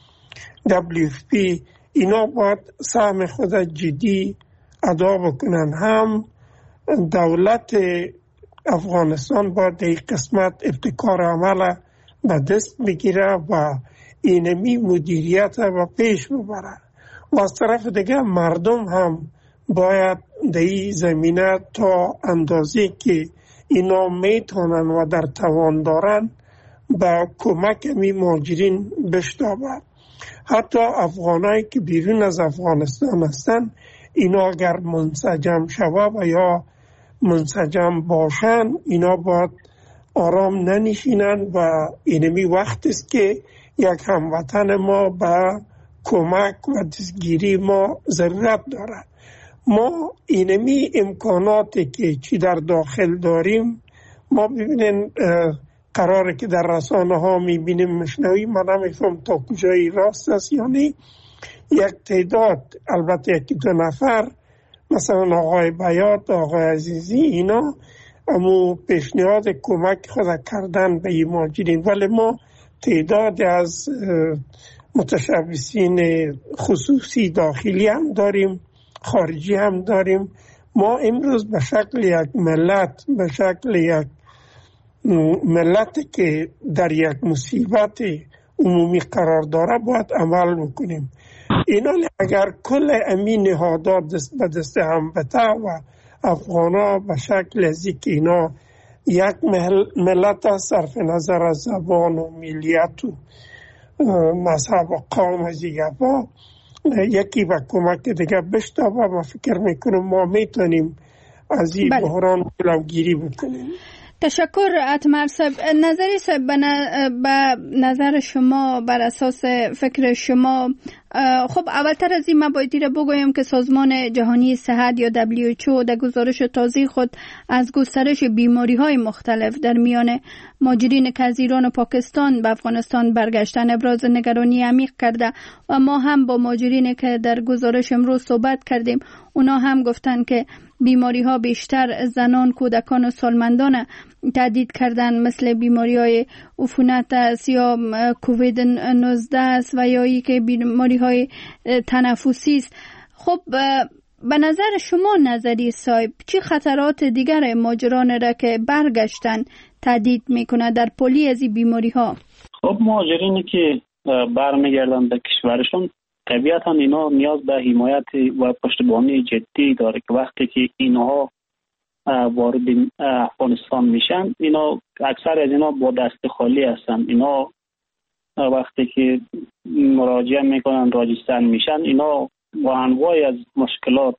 WFP اینا باید سهم خود جدی ادا بکنن. هم دولت افغانستان باید در این قسمت ابتکار عمل به دست بگیره و اینمی مدیریت و پیش ببره و از طرف دیگه مردم هم باید در این زمینه تا اندازه که اینا میتونن و در توان دارن به کمک می مهاجرین بشتابه. حتی افغانایی که بیرون از افغانستان هستن اینا اگر منسجم شوه و یا منسجم باشن اینا باید آرام ننشینن و اینمی وقت است که یک هموطن ما به کمک و دستگیری ما ضرورت داره. ما اینمی امکاناتی که چی در داخل داریم، ما ببینین قراره که در رسانه ها میبینیم مشنوی، من نمیفهم تا کجایی راست است یا نه. یک تعداد البته 1-2 نفر مثلا آقای بیات، آقای عزیزی اینا امو پیشنهاد کمک خود کردن به این مهاجرین، ولی ما تعداد از متشبثین خصوصی داخلی هم داریم، خارجی هم داریم. ما امروز به شکل یک ملت، به شکل یک ملت که در یک مصیبت عمومی قرار داره باید عمل بکنیم. اینا اگر کل امین نهادات دست به دست هم بته و افغانا به شکل از که اینا یک ملت از صرف نظر از زبان و ملیت و مذهب و قوم از دیگه با یکی به کمک دیگه بشتابه و فکر میکنم ما میتونیم از این بحران جلوگیری بکنیم. تشکر اتمر صاحب. نظری صاحب، به نظر شما، بر اساس فکر شما، خب اولتر از این من باید را بگویم که سازمان جهانی صحت یا WHO در گزارش تازه خود از گسترش بیماری های مختلف در میان مهاجرین که از ایران و پاکستان به افغانستان برگشتن ابراز نگرانی عمیق کرده و ما هم با مهاجرین که در گزارش امروز صحبت کردیم اونا هم گفتن که بیماری ها بیشتر زنان، کودکان و سالمندان تهدید کردن، مثل بیماری های عفونت است یا کووید 19 است و یا ای که بیماری های تنفسی است. خب به نظر شما نظری صاحب، چی خطرات دیگر مهاجران را که برگشتن تهدید میکنه در پلی از این بیماری ها؟ خب مهاجرینی که برمیگردن به کشورشون طبیعتا اینا نیاز به حمایت و پشتیبانی جدی داره که وقتی که اینها وارد افغانستان میشن، اینا اکثر از اینا با دست خالی هستن. اینا وقتی که مراجعه میکنن، راجستان میشن، اینا با انواع از مشکلات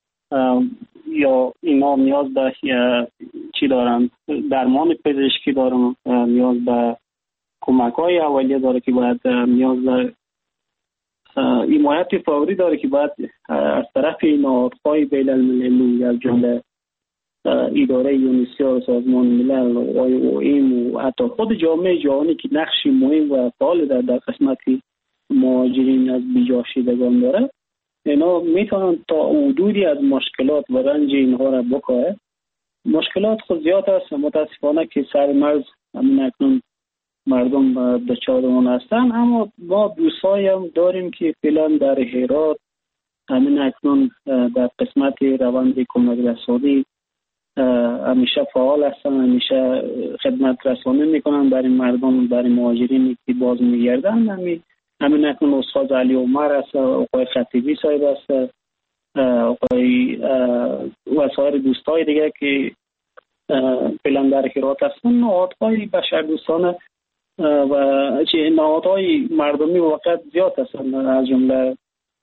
یا اینا نیاز به چی دارن، درمان پزشکی دارن، نیاز به کمک های اولیه داره که باید نیاز به حمایت فوری داره که باید از طرف نهادهای بین المللی از جمله اداره یونیسف و سازمان ملل و OIM و حتی خود جامعه جهانی که نقشی مهم و فعال در قسمت مهاجرین از بی‌جاشیدگان داره، اینا میتونن تا حدودی از مشکلات و رنج اینها را بکاهه. مشکلات خود زیاد است متاسفانه که سر مرز همین اکنون مردم دچار اون هستن، اما ما دوستایی هم داریم که فعلا در هرات همین اکنون در قسمت روند کمک رسانی همیشه فعال هستن، همیشه خدمت رسانی میکنن برای مردم، برای مهاجرینی که باز میگردن. همین اکنون استاد علی عمر هست، آقای خطیبی صاحب هست، آقای وسایر دوستای دیگه که فعلا در هرات هستن. نهادهای بشردوستانه و نهادهای مردمی واقعا زیاد هستن، از جمله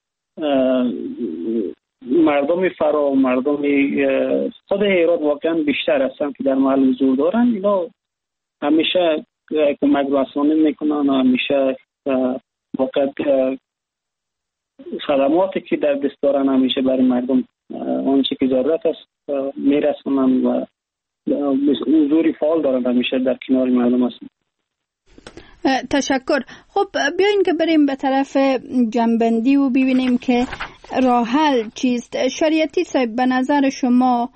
مردم فرا، مردم خود هرات واقعا بیشتر هستن که در محل حضور دارن. اینا همیشه کمک رسانی میکنن و همیشه واقعا خدماتی که در دست دارن همیشه برای مردم آنچه که ضرورت است میرسونن و حضوری فعال دارن، همیشه در کنار مردم هستن. تشکر. خب بیاین که بریم به طرف جنبندی و ببینیم که راه حل چیست. شریعتی صاحب، به نظر شما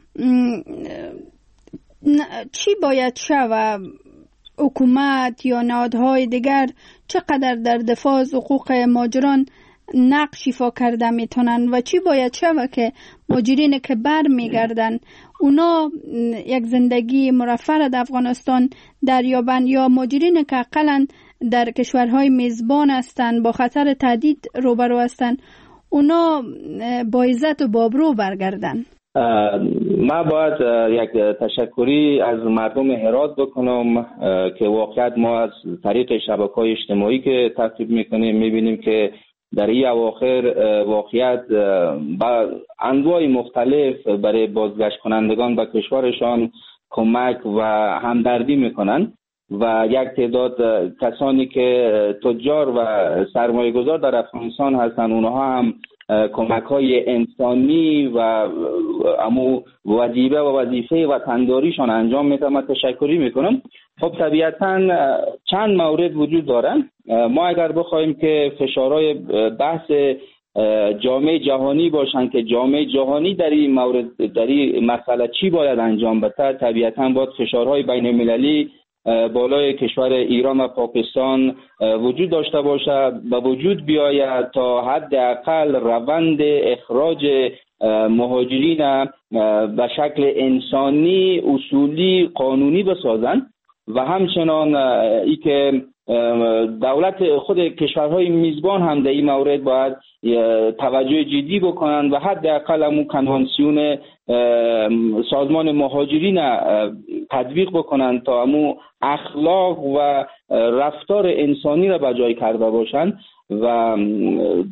چی باید شود؟ حکومت یا نهادهای دیگر چقدر در دفاع از حقوق مهاجران نقش ایفا کرده میتونن و چی باید شود که مهاجرین که بر میگردن اونا یک زندگی مرفه در افغانستان دریابن، یا مهاجرین که اقلا در کشورهای میزبان هستند با خطر تهدید روبرو هستند اونا با عزت و بابرو برگردن؟ ما باید یک تشکری از مردم هرات بکنم که واقعا ما از طریق شبکه‌های اجتماعی که تعقیب میکنیم میبینیم که در این اواخر واقعیت با انواع مختلف برای بازگشت کنندگان به کشورشان کمک و همدردی میکنن و یک تعداد کسانی که تجار و سرمایه گذار در افغانستان هستند اونها هم کمک های انسانی و امو وظیفه و وظیفه وطنداریشان انجام میدن. من تشکری میکنم. خب طبیعتا چند مورد وجود دارن. ما اگر بخوایم که فشارهای بحث جامعه جهانی باشن که جامعه جهانی در این مورد، در این مسئله چی باید انجام بده، طبیعتا باید فشارهای بین المللی بالای کشور ایران و پاکستان وجود داشته باشه و وجود بیاید تا حداقل روند اخراج مهاجرین به شکل انسانی، اصولی، قانونی بسازن و همچنان ای که دولت خود کشورهای میزبان هم در این مورد باید توجه جدی بکنن و حداقل همون کنوانسیون سازمان مهاجرین تطبیق بکنن تا همون اخلاق و رفتار انسانی را بجای کرده باشن و در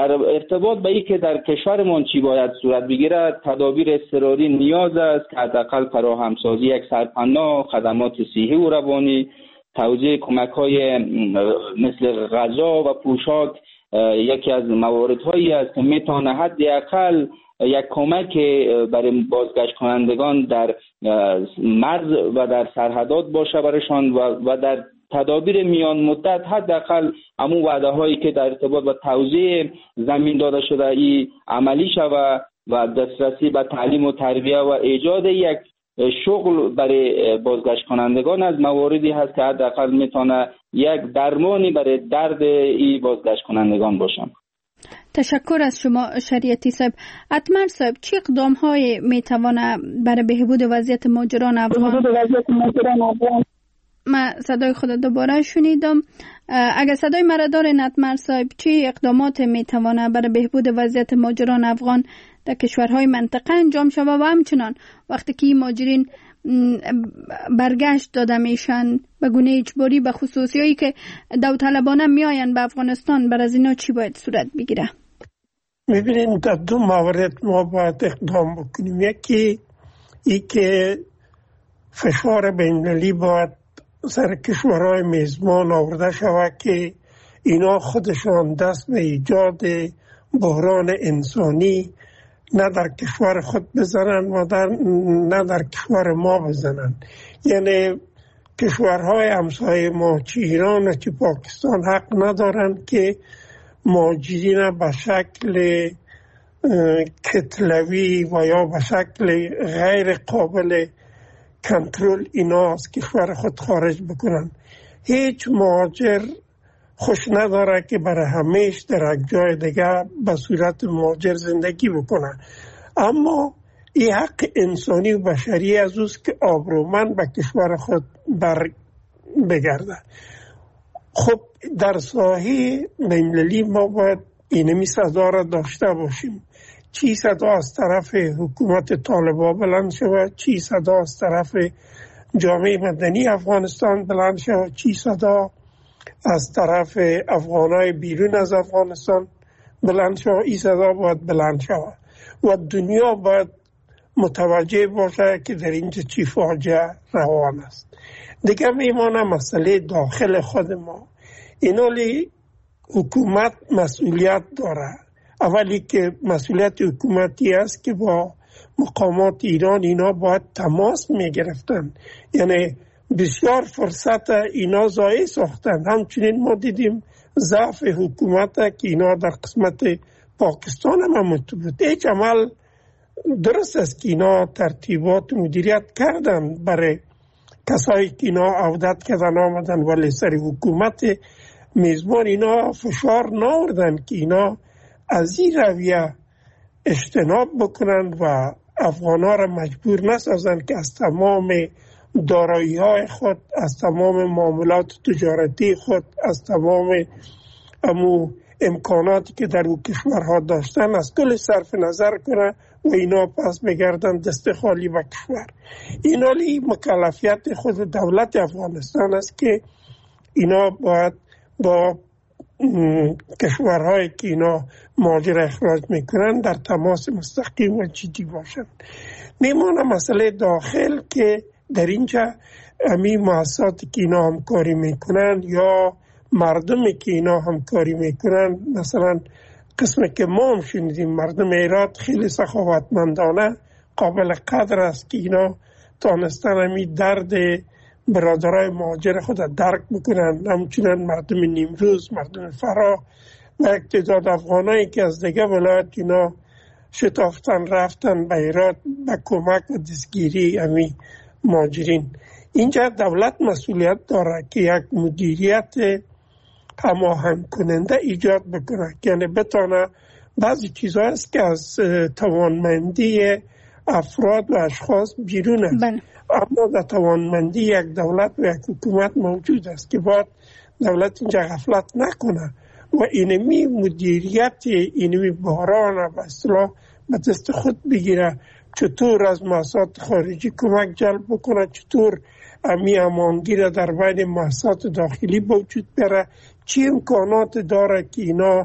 در ارتباط به اینکه در کشورمان چی باید صورت بگیرد، تدابیر اضطراری نیاز است که حداقل فراهمسازی یک سرپناه، خدمات صحی و روانی، توزیع کمک‌های مثل غذا و پوشاک یکی از مواردهایی است که میتونه حداقل یک کمک برای بازگشت کنندگان در مرز و در سرحدات باشه برایشان و در تدابیر میان مدت حداقل همون وعده هایی که در ارتباط با توزیع زمین داده شده ای عملی شود و دسترسی به تعلیم و تربیه و ایجاد یک شغل برای بازگشت کنندگان از مواردی هست که حداقل میتونه یک درمانی برای درد ای بازگشت کنندگان باشم. تشکر از شما شریعتی صاحب. اتمر صاحب، چه اقدام های میتونه برای بهبود وضعیت مهاجران افغان؟ من صدای خود دوباره شنیدم. اگر صدای مرا دارین اتمر صاحب، چه اقدامات میتونه برای بهبود وضعیت مهاجران افغان در کشورهای منطقه انجام شود و همچنان وقتی که مهاجرین برگشت داده میشن به گونه اجباری به خصوصی هایی که داوطلبانه میآیند به افغانستان، بر از اینا چی باید صورت بگیره؟ میبینید در دو مورد ما باید اقدام بکنیم. یکی ای که فشار بین‌المللی باید سر کشورهای میزبان آورده شود که اینا خودشان دست به ایجاد بحران انسانی نه در کشور خود بزنن و نه در کشور ما بزنن. یعنی کشورهای همسایه ما چه ایران و چه پاکستان حق ندارن که مهاجرین به شکل کتلوی و یا به شکل غیر قابل کنترل اینا از کشور خود خارج بکنن. هیچ مهاجر خوش نداره که برای همیش در یک جای دیگه به صورت مهاجر زندگی بکنه، اما این حق انسانی و بشری از اوست که آبرومند به کشور خود بگرده. خب در ساحه بین‌المللی ما باید اینمی صدا را داشته باشیم. چی صدا از طرف حکومت طالبان بلند شود، چی صدا از طرف جامعه مدنی افغانستان بلند شود، چی صدا از طرف افغانای بیرون از افغانستان بلند شود. این صدا باید بلند شود و دنیا باید متوجه باشه که در اینجا چی فاجعه روان است. دیگه میمانه مسئله داخل خود ما. اینالی حکومت مسئولیت داره. اولی که مسئولیت حکومتی است که با مقامات ایران اینا باید تماس میگرفتن. یعنی بسیار فرصت اینا ضایع ساختن. همچنین ما دیدیم ضعف حکومت که اینا در قسمت پاکستان هم بود. هیچ عمل درست است که اینا ترتیبات مدیریت کردن برای کسایی که اینا عودت کردن آمدن، ولی سر حکومت میزبان اینا فشار ناوردن که اینا از این رویه اجتناب بکنن و افغانا را مجبور نسازن که از تمام دارایی های خود، از تمام معاملات تجارتی خود، از تمام امکاناتی که در او کشورها داشتن از کل صرف نظر کنه و اینا پس بگردن دست خالی به کشور. اینالی مکلفیت خود دولت افغانستان است که اینا باید با کشورهایی که اینا مهاجر اخراج میکنن در تماس مستقیم و جدی باشند. میمونه مسئله داخل که در اینجا امی مؤسساتی که اینا همکاری میکنن یا مردمی که اینا همکاری میکنن، مثلا قسمی که ما هم شنیدیم مردم ایران خیلی سخاوتمندانه قابل قدر است که اینا تانستن امی درد برادرای مهاجر خود درک بکنن. همچنین مردم نیمروز، مردم فرا و یک تعداد افغانایی که از دیگه ولایت اینا شتافتن رفتن به ایران به کمک و دستگیری امی مهاجرین. اینجا دولت مسئولیت داره که یک مدیریت هماهنگ کننده ایجاد بکنه، یعنی بتونه بعضی چیزها است که از توانمندی افراد و اشخاص بیرون است. اما در توانمندی یک دولت و یک حکومت موجود است که باید دولت اینجا غفلت نکنه و اینمی مدیریت اینمی بحران به اصطلاح به دست خود بگیره. چطور از مؤسسات خارجی کمک جلب بکنه، چطور امی امانگی را در بین مؤسسات داخلی وجود بره، چی امکانات داره که اینا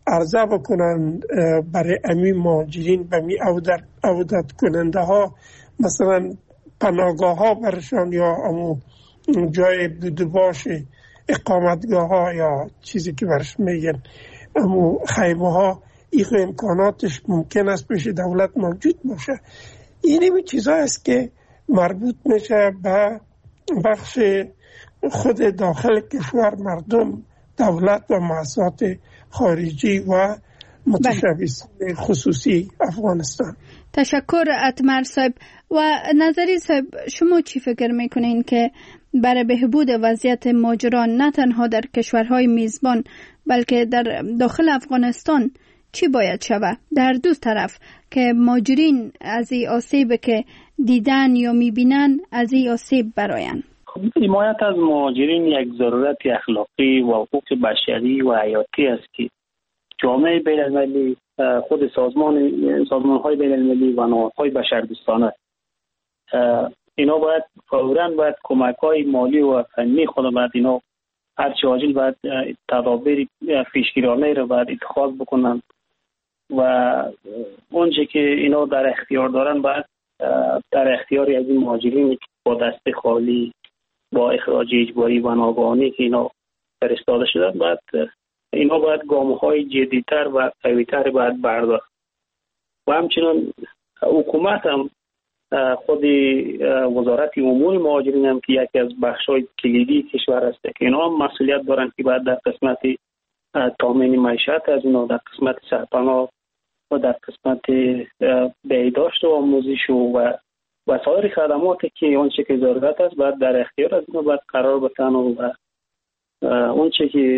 عرضه بکنن برای امی مهاجرین به می عودت کننده ها، مثلا پناهگاه ها برشان یا امو جای بوده باشه، اقامتگاه ها یا چیزی که برش میگن امو خیمه ها، این امکاناتش ممکن است پیش دولت موجود باشه. این چیزا است که مربوط میشه به بخش خود داخل کشور، مردم، دولت و مؤسسات خارجی و متشبثین خصوصی افغانستان. تشکر اتمر صاحب. و نظری صاحب، شما چی فکر میکنین که برای بهبود وضعیت مهاجران نه تنها در کشورهای میزبان بلکه در داخل افغانستان چی باید شود در دو طرف که مهاجرین از این آسیب که دیدن یا میبینن از این آسیب براین؟ حمایت از مهاجرین یک ضرورت اخلاقی و حقوق بشری و حیاتی است که جامعه بین‌المللی، خود سازمان‌های بین‌المللی و نهادهای بشردوستانه اینا باید فوراً کمک‌های مالی و فنی خود باید اینا هرچه عاجل باید تدابیر پیشگیرانه را باید اتخاذ بکنن و اونچه که اینا در اختیار دارن باید در اختیار از این مهاجرین با دست خالی با اخراج اجباری و ناگهانی که اینا فرستاده شدن اینا باید گام‌های جدی‌تر و قوی‌تر باید برداشت و همچنین حکومت هم خود وزارت امور مهاجرین هم که یکی از بخش‌های کلیدی کشور است که اینا هم مسئولیت دارن که باید در قسمت تامین معیشت از اینا، در قسمت سرپناه و در قسمت بهداشت و آموزش و سایر خدماتی که اونچه که ضرورت است باید در اختیار از اینا باید قرار بدن و اونچه که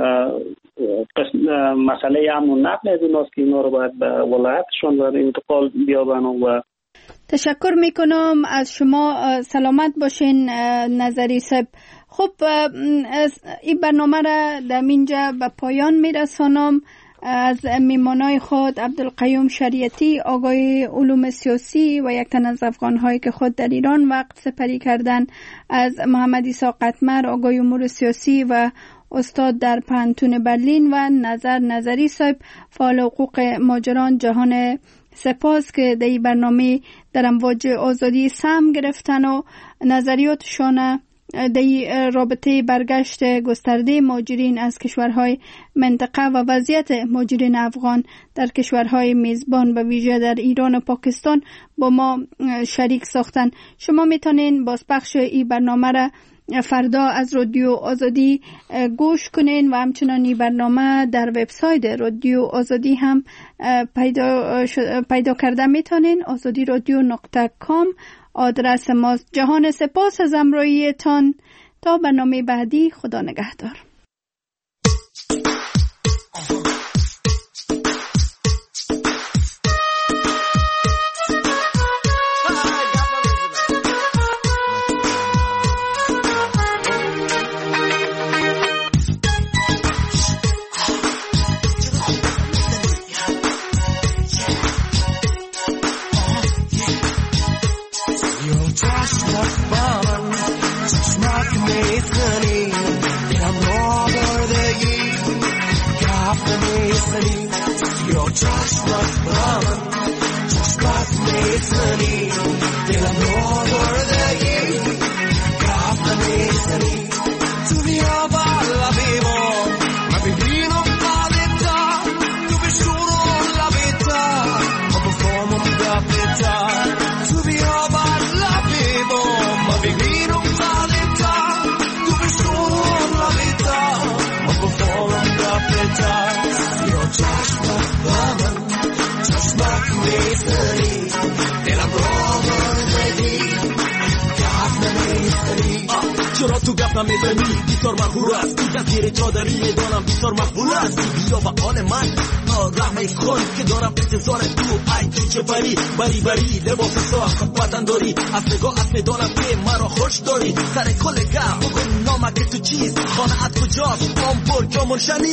مسئله امن و نقل از ایناست که اینا رو باید به ولایتشون باید انتقال بیابن و تشکر میکنم از شما. سلامت باشین نظری صاحب. خب این برنامه را در اینجا به پایان میرسانم. از میمانای خود عبدالقیوم شریعتی، آقای علوم سیاسی و یک تن از افغان‌هایی که خود در ایران وقت سپری کردن، از محمد عیسی قطمر، آقای امور سیاسی و استاد در پانتون برلین و نظری صاحب فعال حقوق مهاجران جهان، سپاس که در این برنامه در امواج آزادی سهم گرفتن و نظریاتشان در رابطه برگشت گسترده مهاجرین از کشورهای منطقه و وضعیت مهاجرین افغان در کشورهای میزبان و ویژه در ایران و پاکستان با ما شریک ساختن. شما میتونین بازپخش این برنامه را فردا از رادیو آزادی گوش کنین و همچنان این برنامه در وبسایت رادیو آزادی هم پیدا کرده میتونین. azadiradio.com آدرس ماست. جهان سپاس از همراهیتان. تا برنامه بعدی، خدا نگهدار. چرا تو گپ نمیزنی؟ بیسار مغرور است تو زیر چادری میدانم بیسار مقبول است. بیا به آن من رحمه کن که دارم انتظار تو. ای تو چه بری لباس ساخت بدن داری، از نگاه از میدانم که مرا خوش داری. سر کل گپ بگو نامک تو چیست، خانه‌ات کجاست، آمپور یا منشنی.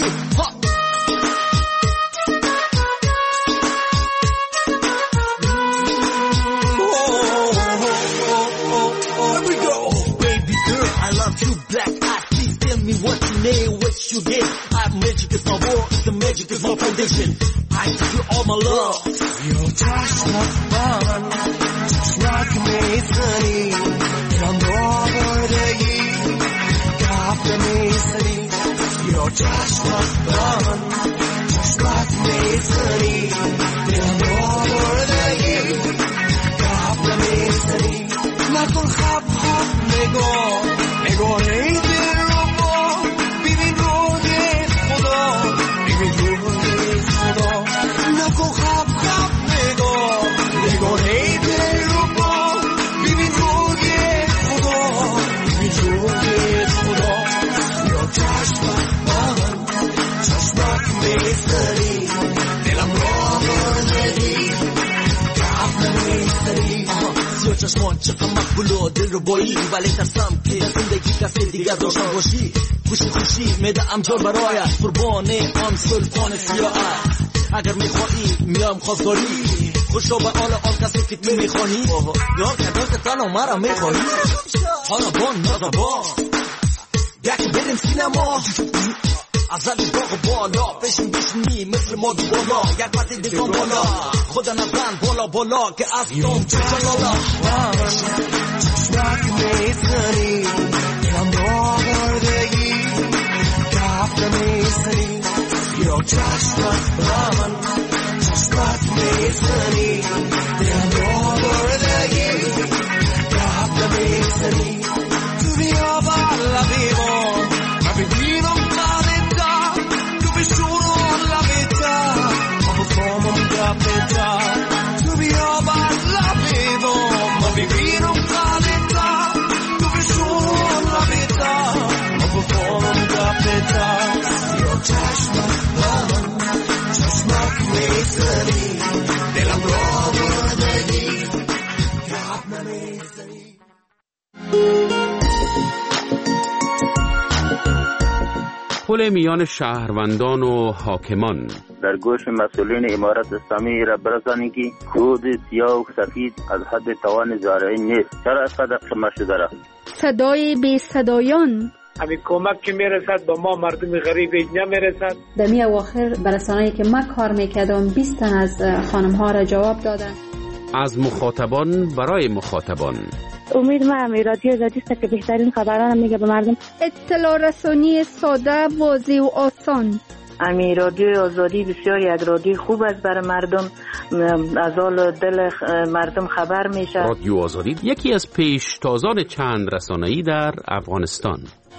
What you need, what you get. Magic is my world, the magic is my attention. I give you all my love. Your touch was fun. Struck me sunny. From over the years. After me sunny. Your touch was fun. Struck me sunny. From over the years. After me sunny. نکن خب خب نگاه ای دل رو با ببین روی خدا ببین روی خدا نکن خب خب نگاه ای دل رو با ببین روی خدا ببین روی خدا یا چشمک میستری دلم را بردی کف نمیستری یا چشمان چقدر مقبول و دل رو بایی ولی ترسم که زندگی کسی دیگر داشتن باشی خوشی خوشی میدم جان برایت قربان آن سلطان سیاحت اگر میخواهی میام خواستگاری خوشا به آل آن کسی که میخواهی یار کردن که تنها مرا میخواهی حالا بان نازبان یکی بریم سینما از علی باغ بالا بشین بشینی مثل ما دو بالا یک وقتی دیگم بالا خدا نزن بالا بالا که از دوم چه جلالا چشمک میزنی هم را بردگی کف نمیزنی یا چشمک من چشمک میزنی هم را بردگی کف نمیزنی تو بیا بالا بیمان و ببینم tu via balla vivo ma vivere un planeta dove solo la vita ma come un capeta io chashma mesari della brava dei capna mesari پل میان شهروندان و حاکمان در گوش مسئولین امارت اسلامی را برسانید که خود سیاه و سفید از حد توان زارعی نیست. چرا اینقدر کم شده است؟ صدای بی صدایان همین کمک که میرسد با ما مردم غریب نمیرسد. در می اواخر برسانه‌ای که من کار میکردم 20 تن از خانم ها را جواب دادن. از مخاطبان برای مخاطبان. امید من رادیو آزادی است که بهترین خبران میگه به مردم. اطلاع رسانی ساده، واضح و آسان. رادیو آزادی بسیاری از رادیو خوب است برای مردم، از حال دل مردم خبر میشه. رادیو آزادی یکی از پیشتازان چند رسانه‌ای در افغانستان.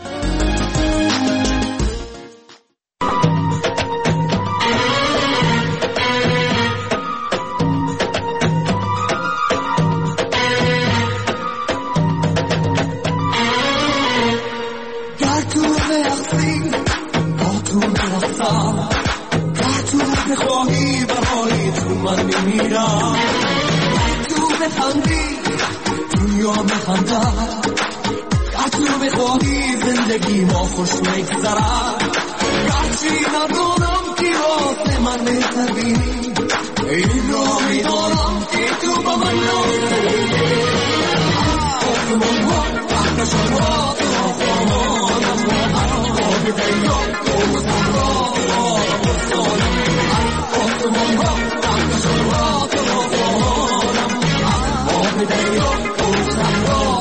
زندگی ما خوش میگذرد گرچه ندارم که واسه من میتبینی این را میدارم که تو با من نمیتبینی آسمان ها تحتشان را تو خواهانم آبی دیگر دوستان را آسمان ها تحتشان را تو خواهانم آبی دیگر دوستان را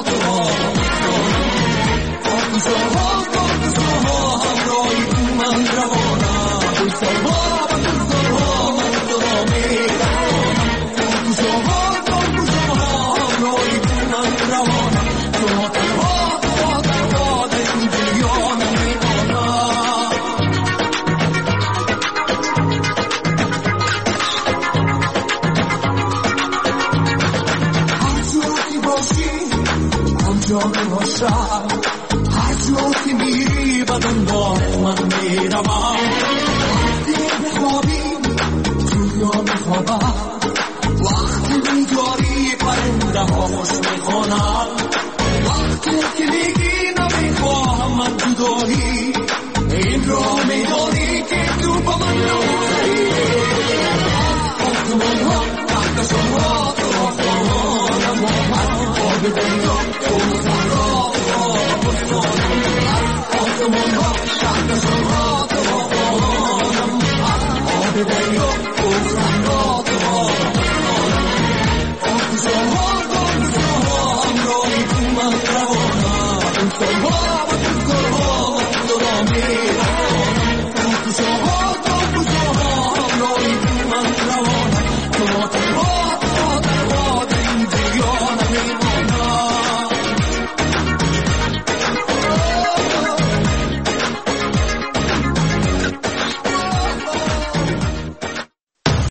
هر جا که میری و دنبال من میروم وقتی بخوابیم دنیا میخوابم وقتی بیداری پرنده ها خوش میخوانم